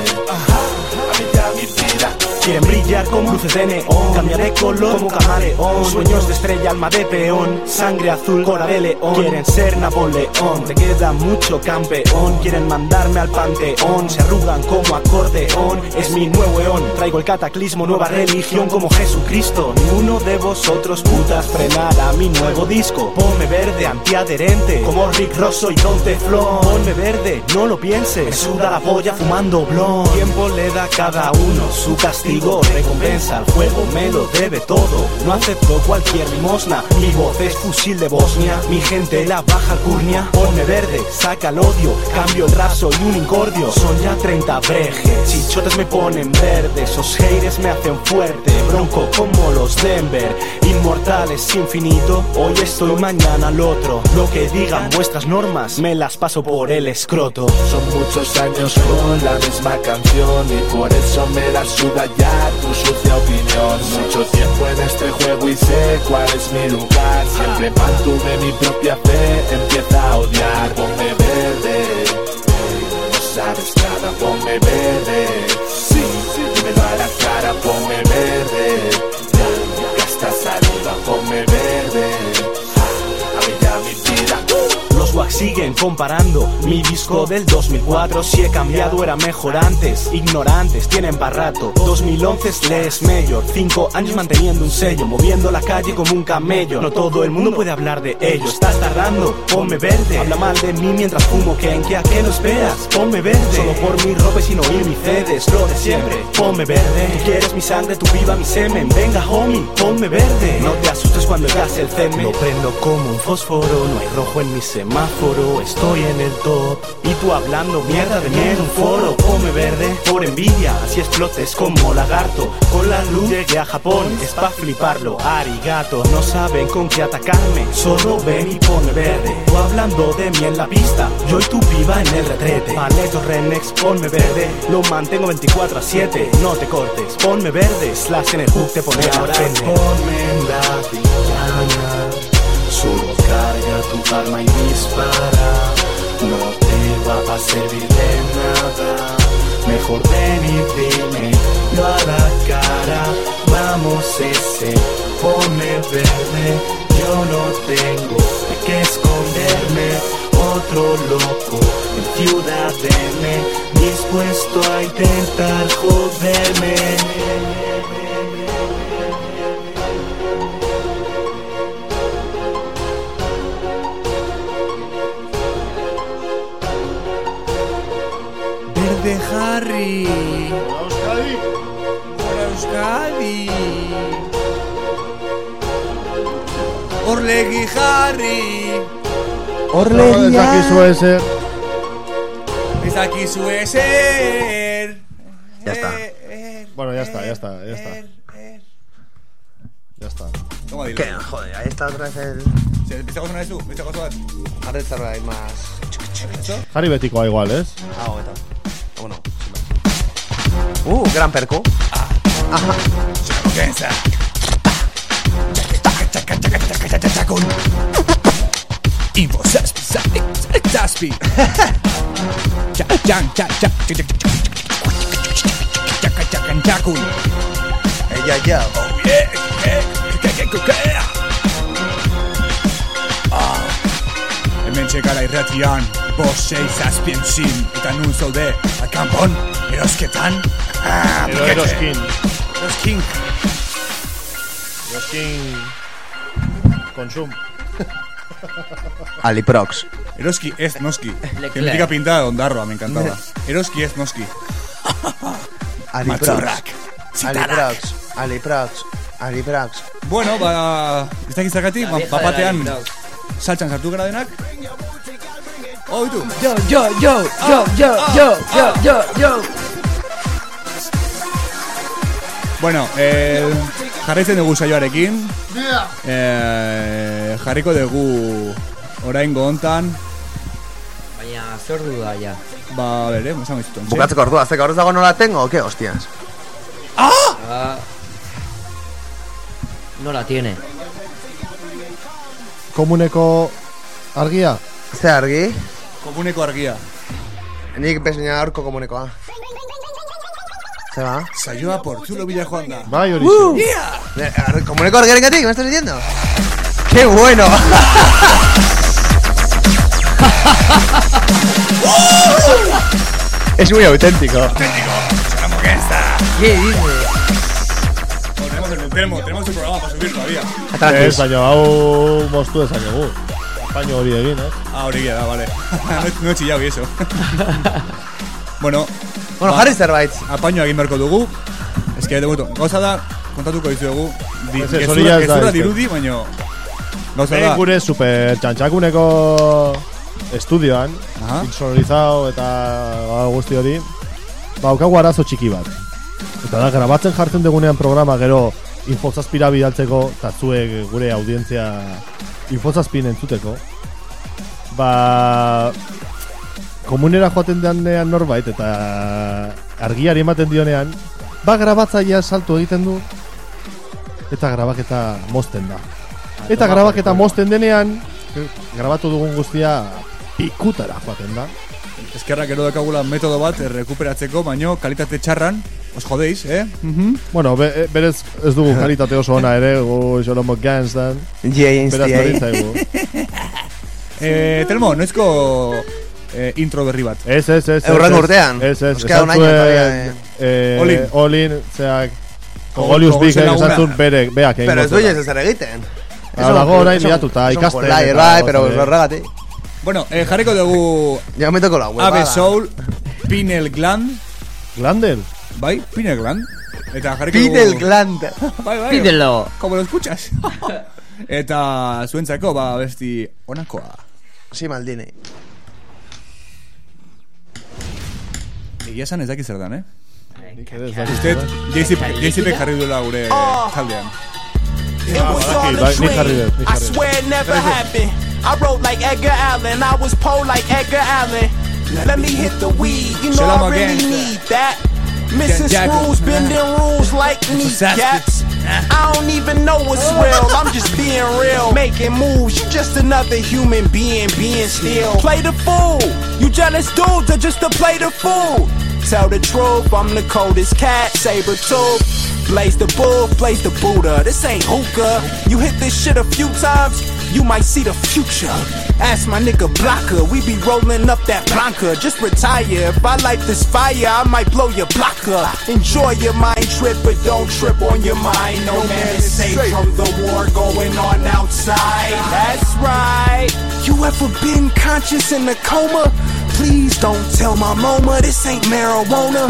A mí ya mi vida. Quieren brillar con luces de neón, cambiar de color como camaleón. Sueños de estrella, alma de peón, sangre azul, cora de león. Quieren ser Napoleón, te queda mucho campeón. Quieren mandarme al panteón, se arrugan como acordeón. Es mi nuevo eón, traigo el cataclismo, nueva religión como Jesucristo. Ninguno de vosotros putas frenará mi nuevo disco. Ponme verde, antiadherente, como Rick Rosso y Don Teflon. Ponme verde, no lo pienses, me suda la polla fumando blond. Tiempo le da a cada uno su castigo. Recompensa, el fuego me lo debe todo. No acepto cualquier limosna. Mi voz es fusil de Bosnia. Mi gente la baja curnia. Ponme verde, saca el odio. Cambio el rap, soy un incordio. Son ya treinta brejes. Chichotes me ponen verde. Esos haters me hacen fuerte. Bronco como los Denver. Inmortales infinito. Hoy estoy, mañana al otro. Lo que digan vuestras normas me las paso por el escroto. Son muchos años con la misma canción y por eso me la suda ya tu sucia opinión. Mucho tiempo en este juego y sé cuál es mi lugar. Siempre mantuve mi propia fe, empieza a odiar. Ponme verde, no sabes nada, ponme verde. Sí, dímelo a la cara, ponme verde. Ya estás arriba, ponme verde. siguen comparando mi disco del dos mil cuatro. Si he cambiado era mejor antes. Ignorantes tienen para rato. dos mil once es mayor. Cinco años manteniendo un sello, moviendo la calle como un camello. No todo el mundo puede hablar de ello. Estás tardando, ponme verde. Habla mal de mí mientras fumo, que en que a qué lo esperas. Ponme verde. Solo por mi ropa y sin oír mi C Ds. Lo de siempre, ponme verde. Tú quieres mi sangre, tu viva mi semen. Venga homie, ponme verde. No te asustes cuando gas el semen. Lo prendo como un fósforo. No hay rojo en mi semáforo. Estoy en el top y tú hablando mierda de mí en un foro. Ponme verde por envidia, así explotes como lagarto. Con la luz llegué a Japón, es pa' fliparlo. Arigato, no saben con qué atacarme. Solo ven y ponme verde. Tú hablando de mí en la pista, yo y tú viva en el retrete. Paleto Renex, ponme verde. Lo mantengo veinticuatro a siete. No te cortes, ponme verde. Slash en el hook te pone a frente. Ponme en la ventana. Solo carga tu arma y dispara. No te va a servir de nada. Mejor ven y dime yo a la cara. Vamos ese, ponme verde. Yo no tengo de qué esconderme. Otro loco en Ciudad M, dispuesto a intentar joderme. Verde Harry. Hola Euskadi. Orlegi Harry. Orlegi Harry. ser. Es aquí suele ser. Ya está. Bueno, ya está, ya está, ya está. Ya está. Toma, dilo. ¿Qué? Joder, ahí está otra vez el... Se empieza a sonar eso, empieza a sonar. Harry Zerbait más... Harry betikoa igual, ez? Ah, bueno. Bueno. Uh, gran perco. Ajá. Piensa. Info Saspi Saspi Cha chan cha cha cha cha cha cha Ella ya. Oh yeah. Que que que que. Ah. Hemen txekara irratian Bosei zazpien zin Eta nun zaude Akanpon Erosketan Ah, Ero eroskin Eroskin Eroskin Consum Aliprox. Eroski ez noski. Que me diga pintada de Ondarroa, me encantaba. Eroski ez noski. Aliprox. Aliprox. Aliprox. Aliprox. Bueno, ba... Ez dakit zergatik, ba batean saltxan sartu gara denak. Oh, itu. Yo, yo, yo, yo, yo, yo, yo, yo, yo. Bueno, eh... jarraitzen dugu saioarekin. Eh, jarriko dugu oraingo hontan. Baina zer du da ya. Ba, bere, esango dizut. Bukatzeko ordua, azteko orduz dago no la tengo o qué, hostias. ¡Ah! Ah. No la tiene. Komuneko argia. Ze argi? Komuneko argia. Nik bezaina aurko komunekoa. ¿Se va? Saioa portzulo bila joan da. Bai, hori uh, zen. Yeah. ¿Comunico orgánicatik? ¿Me estás diciendo? ¡Qué bueno! Es muy auténtico. Auténtico. Sonamos que está. ¿Qué dice? Tenemos el, tenemos, tenemos el programa para subir todavía. Ez, baina hau moztu dezakegu. Apaño hori egin, eh? Ah, hori da, vale. no, no he chillado y eso. Bueno, bueno, Harry Zerbait. Apaño egin beharko dugu. Ez que, de momento, gauza da, kontatuko dizuegu. Di, Ez, gezurra, hori ya ez da, gezurra ez da. dirudi, baina... Gauza Behin da. gure super txantxakuneko estudioan, insonorizado eta ba, guzti hori, baukagu arazo txiki bat. Eta da, grabatzen jartzen dugunean programa gero infozazpira bidaltzeko, eta zuek gure audientzia infozazpin entzuteko, ba... komunera joaten denean norbait eta argiari ematen dionean, ba grabatzailea salto egiten du eta grabaketa mozten da. Eta grabaketa mozten denean, grabatu dugun guztia pikutara joaten da. Eskerrak ero dakagula metodo bat rekuperatzeko, baino kalitate txarran, os jodeiz, eh? Mm-hmm. Bueno, be, berez ez dugu kalitate oso ona ere, gu xolomo ganstan. J N C A. Beraz berdin zaigu. Eh, Telmo, noizko eh, intro berri bat? Ez, ez, ez. Eurren urtean. Ez, ez. Nos queda un año todavía, eh. Olin. Olin, zeak... Kogolius Big esan zuen bere, beak egin. Pero ez duiz ez ere egiten. Dago orain liatuta, ikasten. Bai, bai, pero horregatik. Bueno, eh, jarriko dugu... Ya me toko la huevada. Ave Soul, Pineal Gland. Glandel? Bai, Pineal Gland. Eta jarriko Pineal dugu... Gland. Bai, bai. Pídelo. Como lo escuchas. Eta zuentzako, ba, besti onakoa. Si, maldini. Egia esan ez dakit zer dan, eh? Usted, J C P jarri duela gure taldean. It was all a dream. I swear it never happened. I wrote like Edgar Allan. I was Poe like Edgar Allan. Let me hit the weed. You know I really need that. Missing screws, bending rules like kneecaps. I don't even know what's real. I'm just being real. Making moves. You just another human being being still. Play the fool. You jealous dudes are just to play the fool. Tell the truth, I'm the coldest cat, saber tooth. Blaze the bull, blaze the Buddha. This ain't hookah. You hit this shit a few times, you might see the future. Ask my nigga Blocker, we be rolling up that Blanca. Just retire, if I light this fire, I might blow your blocker. Enjoy your mind trip, but don't trip on your mind. No man is safe from the war going on outside. That's right. You ever been conscious in a coma? Please don't tell my mama this ain't marijuana.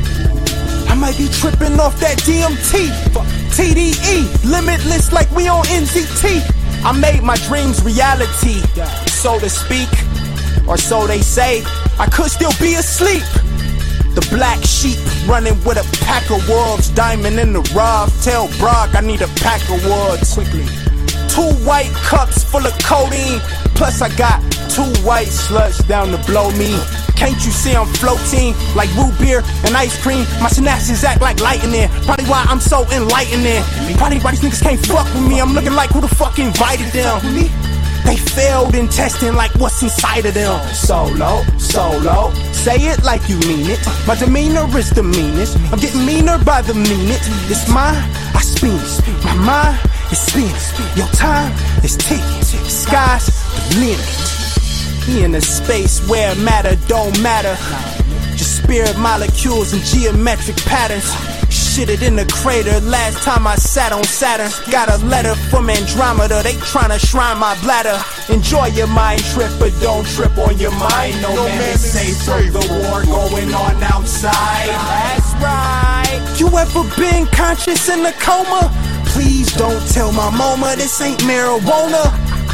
I might be tripping off that D M T. T D E, limitless like we on N Z T. I made my dreams reality, so to speak, or so they say. I could still be asleep. The black sheep running with a pack of wolves, diamond in the rough. Tell Brock I need a pack of woods. Quickly. Two white cups full of codeine, plus I got two white sluts down to blow me. Can't you see I'm floating like root beer and ice cream? My synapses act like lightning. Probably why I'm so enlightening. Probably why these niggas can't fuck with me. I'm looking like who the fuck invited them. They failed in testing like what's inside of them. Solo, solo, say it like you mean it. My demeanor is the meanest. I'm getting meaner by the minute. It's mine, I spin it. My mind is spinning. Your time is ticking. Sky's the limit. In a space where matter don't matter. Just spirit molecules and geometric patterns. Shitted in the crater last time I sat on Saturn. Got a letter from Andromeda, they tryna shrine my bladder. Enjoy your mind trip, but don't trip on your mind. No, no man, man is safe from the war going on outside. That's right. You ever been conscious in a coma? Please don't tell my mama this ain't marijuana.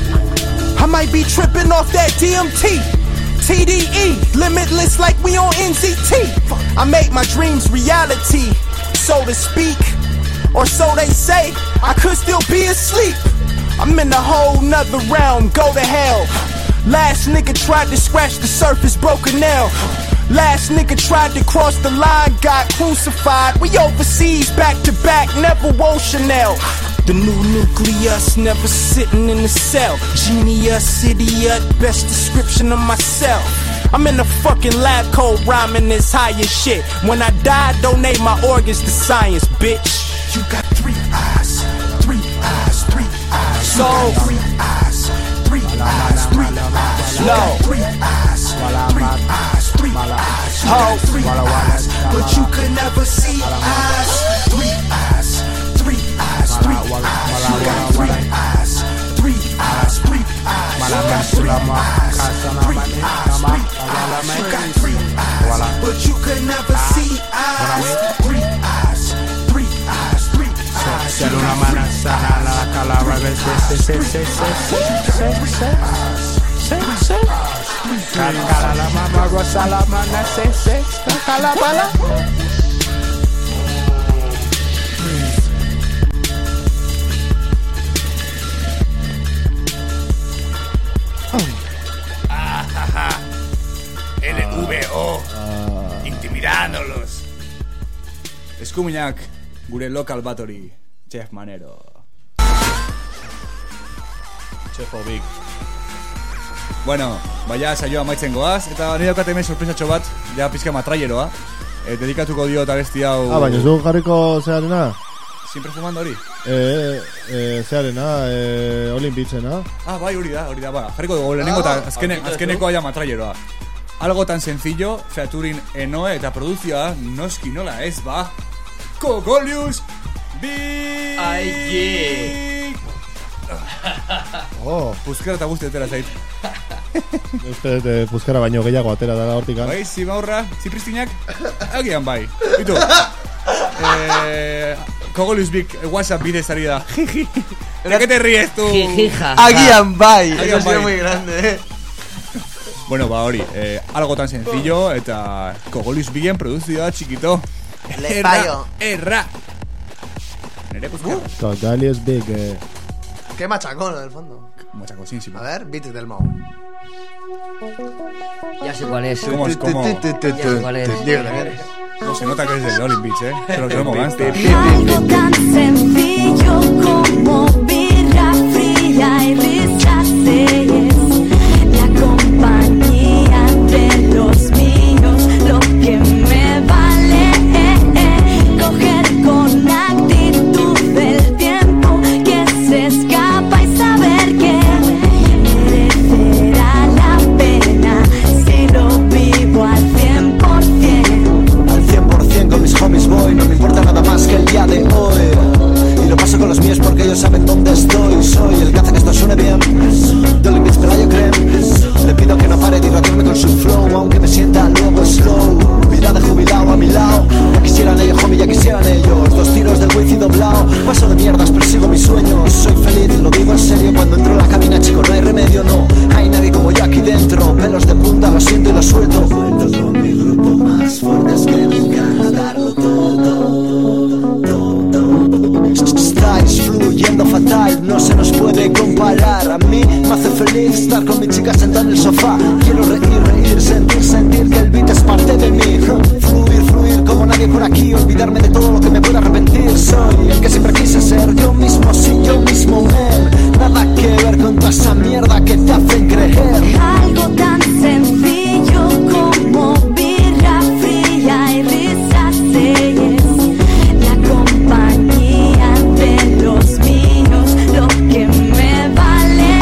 I might be tripping off that D M T. T D E, limitless like we on N Z T. I make my dreams reality, so to speak, or so they say. I could still be asleep. I'm in a whole nother realm, go to hell. Last nigga tried to scratch the surface, broke a nail. Last nigga tried to cross the line, got crucified. We overseas, back to back, never wore Chanel. The new nucleus, never sitting in the cell. Genius, idiot, best description of myself. I'm in the fucking lab coat rhyming this higher shit. When I die, donate my organs to science, bitch. You got three eyes, three eyes, three eyes. So, three eyes, three eyes, three eyes. No. Three eyes, three eyes, three eyes. Oh, three eyes, but you could never see eyes. Three eyes, three eyes, three eyes. You got three eyes, three eyes, three eyes. You got three eyes, three eyes, three eyes. You got three eyes, but you could never see eyes. Three eyes, three eyes, three eyes. Ser una mano sana la calabra de se se se se se se se se. Cara la mama rosa la mana se se calabala. L V O Intimidándolos. Eskuminak gure lokal bat hori, Chef Manero. Chef Big. Bueno, baina saioa maitzen goaz. Eta nire daukat hemen sorpresatxo bat, ja pizka matraileroa. E, dedikatuko dio eta besti hau. Ah, baina ez dugu jarriko zearena? siempre fumando hori. Eh, eh, zearena, eh, Olimpitzena. Ah, bai, hori da, hori da, ba. Jarriko dugu lehenengo eta Ah, azkene, aurkitu azkeneko aia matraileroa. Algo tan sencillo, featuring Enoe eta produzioa, noski nola ez, ba. Kogolius Big! Aiki! Oh, Puskara eta guzti atera zait. uste dut puskara baino gehiago atera dela hortikan. Bai, zimaurra, zipristinak, agian bai. Itu, eh, Kogolius Big WhatsApp bidez ari da. Jiji. ¿De qué te ríes tú? Jijija. Agian bai. Agian Eso ha sido bai. muy grande, eh. Bueno, ba hori, eh, algo tan sencillo eta Kogolius Bigen produzioa txikito. Le Erra, fallo. erra. Nere puskara. Kogolius Big, eh. Qué machacón, en el fondo. Machacosísimo. A ver, beat del Mau. Ya sé cuál es. ¿Cómo es? ¿Cómo? Ya sé cuál es. No se nota que es de Olin Beach, eh. Se lo tenemos gangsta. Algo tan sencillo como birra fría y risas es la compañía de los míos, lo que me vale coger con actitud el tiempo que se escapa y saber que merecerá la pena si lo vivo al cien por cien. Al cien por cien con mis homies voy, no me importa nada más que el día de hoy. Y lo paso con los míos porque ellos saben dónde estoy. Soy el que hace que esto suene bien. Dolly Beats, pero yo creo. Le pido que no pare de irradiarme con su flow, aunque me sienta luego slow. Vida de jubilado a mi lado. Ya quisieran ellos, homie, ya quisieran ellos. Dos tiros del wifi doblado. Paso de mierdas, persigo mis sueños. Soy feliz, lo digo en serio. Cuando entro en la cabina, chico, no hay remedio, no. Hay nadie como yo aquí dentro. Pelos de punta, lo siento y lo suelto. Cuento con mi grupo más fuertes que nunca. A darlo todo, todo. Estáis fluyendo fatal, no se nos puede comparar. A mí me hace feliz estar con mi chica sentada en el sofá. Quiero reír, reír, sentir, sentir que el beat es parte de mí. Fluir, fluir como nadie por aquí. Olvidarme de todo lo que me pueda arrepentir. Soy el que siempre quise ser, yo mismo, sí, yo mismo, man. Nada que ver con toda esa mierda que te hacen creer. Algo tan sencillo como birra fría y risas es la compañía de los míos, lo que me vale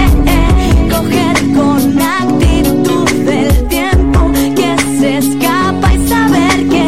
coger con actitud el tiempo que se escapa y saber que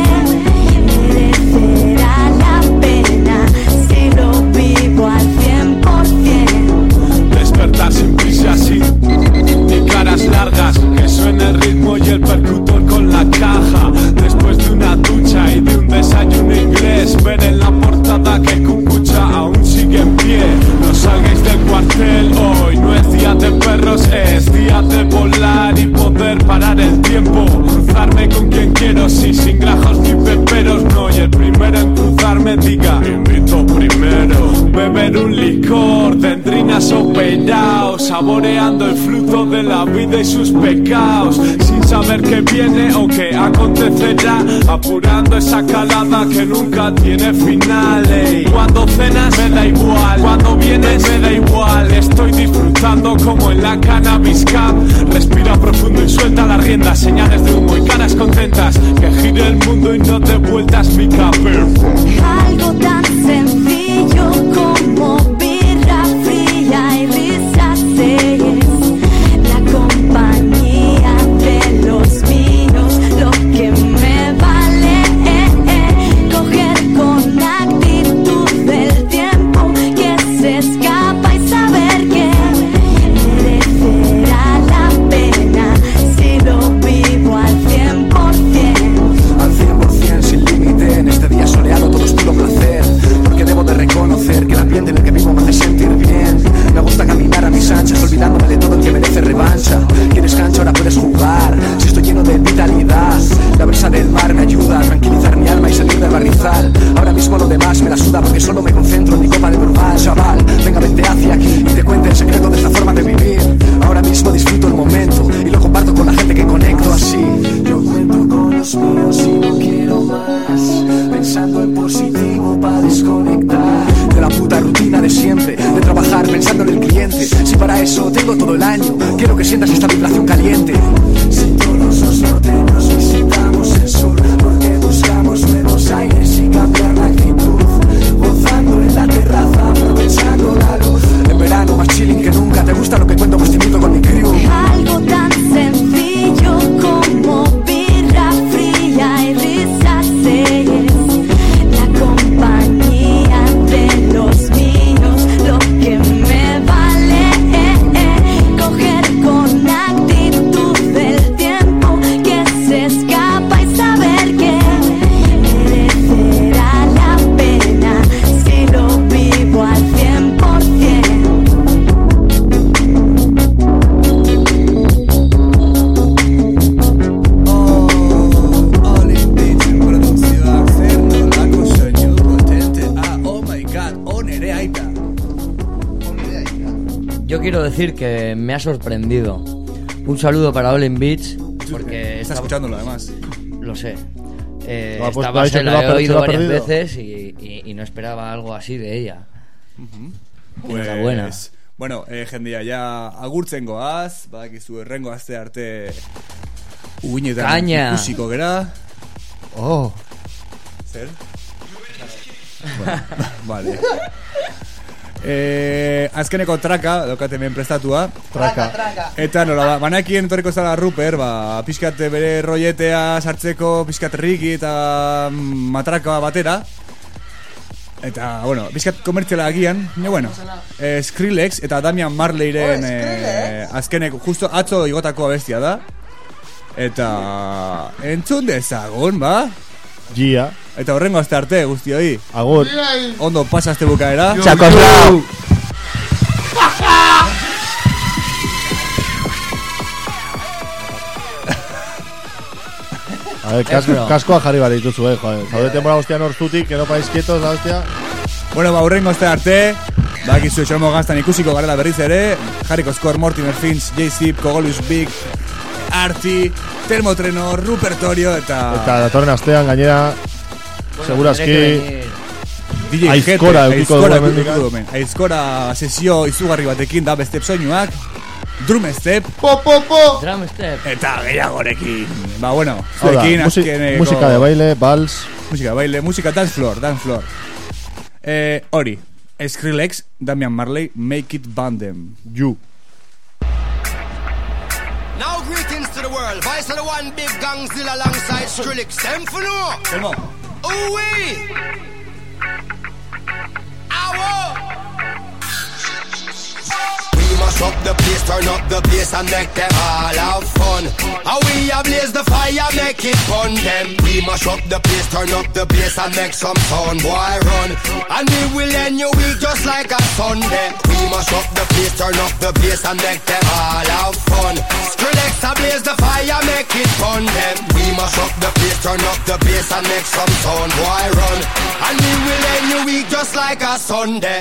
merecerá la pena si lo vivo al cien por cien. Despertar sin prisa, sin ni caras largas, que suene el ritmo y el percutor con la caja. Después de una ducha y de un desayuno inglés, ver en la portada que Kukucha aún sigue en pie. No salgáis del cuartel hoy, no es día de perros, es día de volar y poder parar el tiempo. Cruzarme con quien quiero, sí, sin grajos ni peperos, no. Y el primero en cruzarme diga, invito primero. Beber un licor, dendrinas o peirao, saboreando el fruto de la vida y sus pecados, sin saber qué viene o qué acontecerá, apurando esa calada que nunca tiene final. Ey. Cuando cenas me da igual, cuando vienes me da igual. Estoy disfrutando como en la Cannabis Cup. Respira profundo y suelta la rienda, señales de humo y caras contentas, que gire el mundo y no te vueltas mi caper. Algo tan sencillo como birra fría y risas es la compañía de los míos, lo que me vale coger con actitud el tiempo que se escapa y saber que merecerá la pena si lo vivo al cien por cien. Al cien por cien sin límite, en este día soleado todo es puro placer. Porque debo de reconocer que el ambiente en el que vivo me hace sentir bien. Me gusta caminar a mis anchas, olvidándome de todo el que merece revancha. Quieres cancha, ahora puedes jugar, si estoy lleno de vitalidad. La brisa del mar me ayuda a tranquilizar mi alma y salir del barrizal. Ahora mismo lo demás me la suda porque solo me concentro en mi copa de Brugal. Chaval, venga, vente hacia aquí y te cuente el secreto de esta forma de vivir. Ahora mismo disfruto el momento y lo comparto con la gente que conecto así. Yo cuento con los míos y no quiero más, pensando en positivo para desconectar de la puta rutina de siempre, de trabajar pensando en el cliente. Si para eso tengo todo el año, quiero que sientas esta vibración caliente. Si todos los norteños visitamos el sur, porque buscamos nuevos aires y cambiar la actitud, gozando yo quiero decir que me ha sorprendido. Un saludo para Olin Beach, porque está escuchándolo además. Lo sé. Eh, Ah, pues esta me ha base dicho que la lo ha he per- oído se lo ha varias perdido. veces y, y- y no esperaba algo así de ella. Pues, Enhorabuena. bueno, eh, jendia, ja agurtzen goaz, badakizu errengo aste arte uinetan Caña. ikusiko gera. Oh. Zer? Bueno, vale. Eh, azkeneko traka, daukat hemen prestatua. Traka. Eta nola, ba, banakien etorriko zala Ruper, ba, pixkat bere rolletea sartzeko, pixkat riki eta mm, matraka batera. Eta, bueno, pixkat komertziala agian, baina, bueno, eh, Skrillex eta Damian Marleyren Oh, eh, azkeneko, justo atzo igotako abestia da. Eta entzun dezagun, ba? Gia. Eta horrengo aste arte guztioi. Agur. Ondo pasa aste bukaera. Txakoslau. A ver, kasko, Espero. kaskoa jarri bari dituzu, eh, joder. Zaudete mora guztian hortutik, que no país quietos, la hostia. Bueno, ba, horrengo aste arte. Bakizu etxormo gaztan ikusiko garela berriz ere. Jarriko Skor, Mortimer Finch, J-Zip, Kogolus Big, Arti, Termotreno, Rupertorio eta... Eta datorren astean gainera, segurazki, D J Aizkora Jete, edukiko Aizkora dugu edukiko hemendik. dugu hemen. Aizkora sesio izugarri batekin da beste soinuak, drum step, Po, po, po. Drum step. eta gehiagorekin. Ba, bueno, hau da, zuekin musi- azkeneko... musika de baile, vals. Musika de baile, musika dance floor, dance floor. Eh, hori, Skrillex, Damian Marley, Make It Bandem. You. Now greetings to the world. Vice of the one big gangzilla alongside Skrillex. Them for no. Come on. Ooh wee. Ow. We must up the place, turn up the bass and make them all have fun. How we ablaze the fire, make it fun them. We must up the place, turn up the bass and make some sound, boy run. And we will end your week just like a Sunday. We must up the place, turn up the bass and make them all have fun. Skrillex ablaze the fire, make it fun them. We must up the place, turn up the bass and make some sound, boy run. And we will end your week just like a Sunday.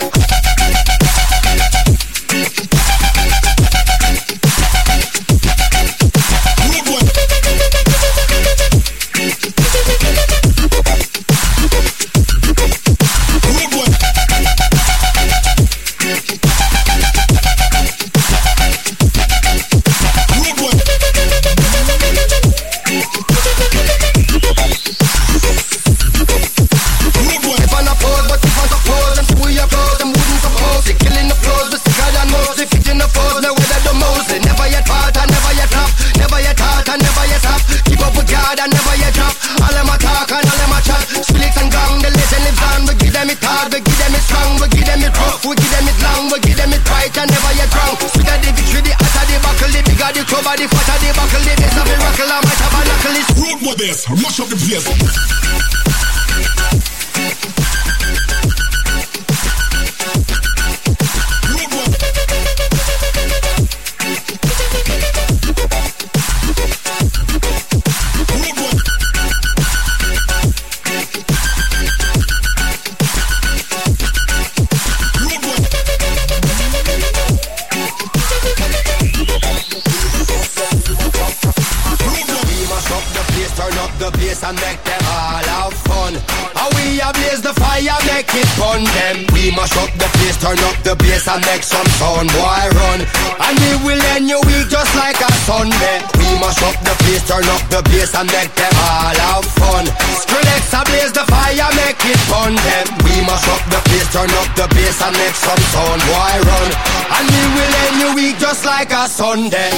If I'm not pose, but if I'm suppose, and we are close, and wouldn't suppose. They're killing the flows, but sicker than most. They fit in the foes, no weather the most. They never yet part, and never yet flop. Never yet hard, and never yet stop. Keep up with God, and never yet drop. All them a talk, and all them a chat. Skrillex and gang, the legend lives on. We give them it hard, we give them it strong. We give them it rough, we give them it long. We give them it right, and never yet wrong. Sweeter the victory, the hotter the buckle. The bigger the cover, the fatter the buckle. The best of the rockle, I might have a knuckle. It's road with this, mash up the place. We must up the place, turn up the bass and make them all have fun. How we ablaze the fire, make it fun them. We must up the place, turn up the bass and make some sound, boy run. And we will end your week just like a Sunday. We must up the place, turn up the bass and make them all have fun. Skrillex ablaze the fire, make it fun them. We must up the place, turn up the bass and make some sound, boy run. And we will end your week just like a Sunday.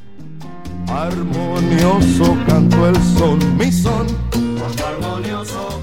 Armonioso canto el son, mi son. Cuando armonioso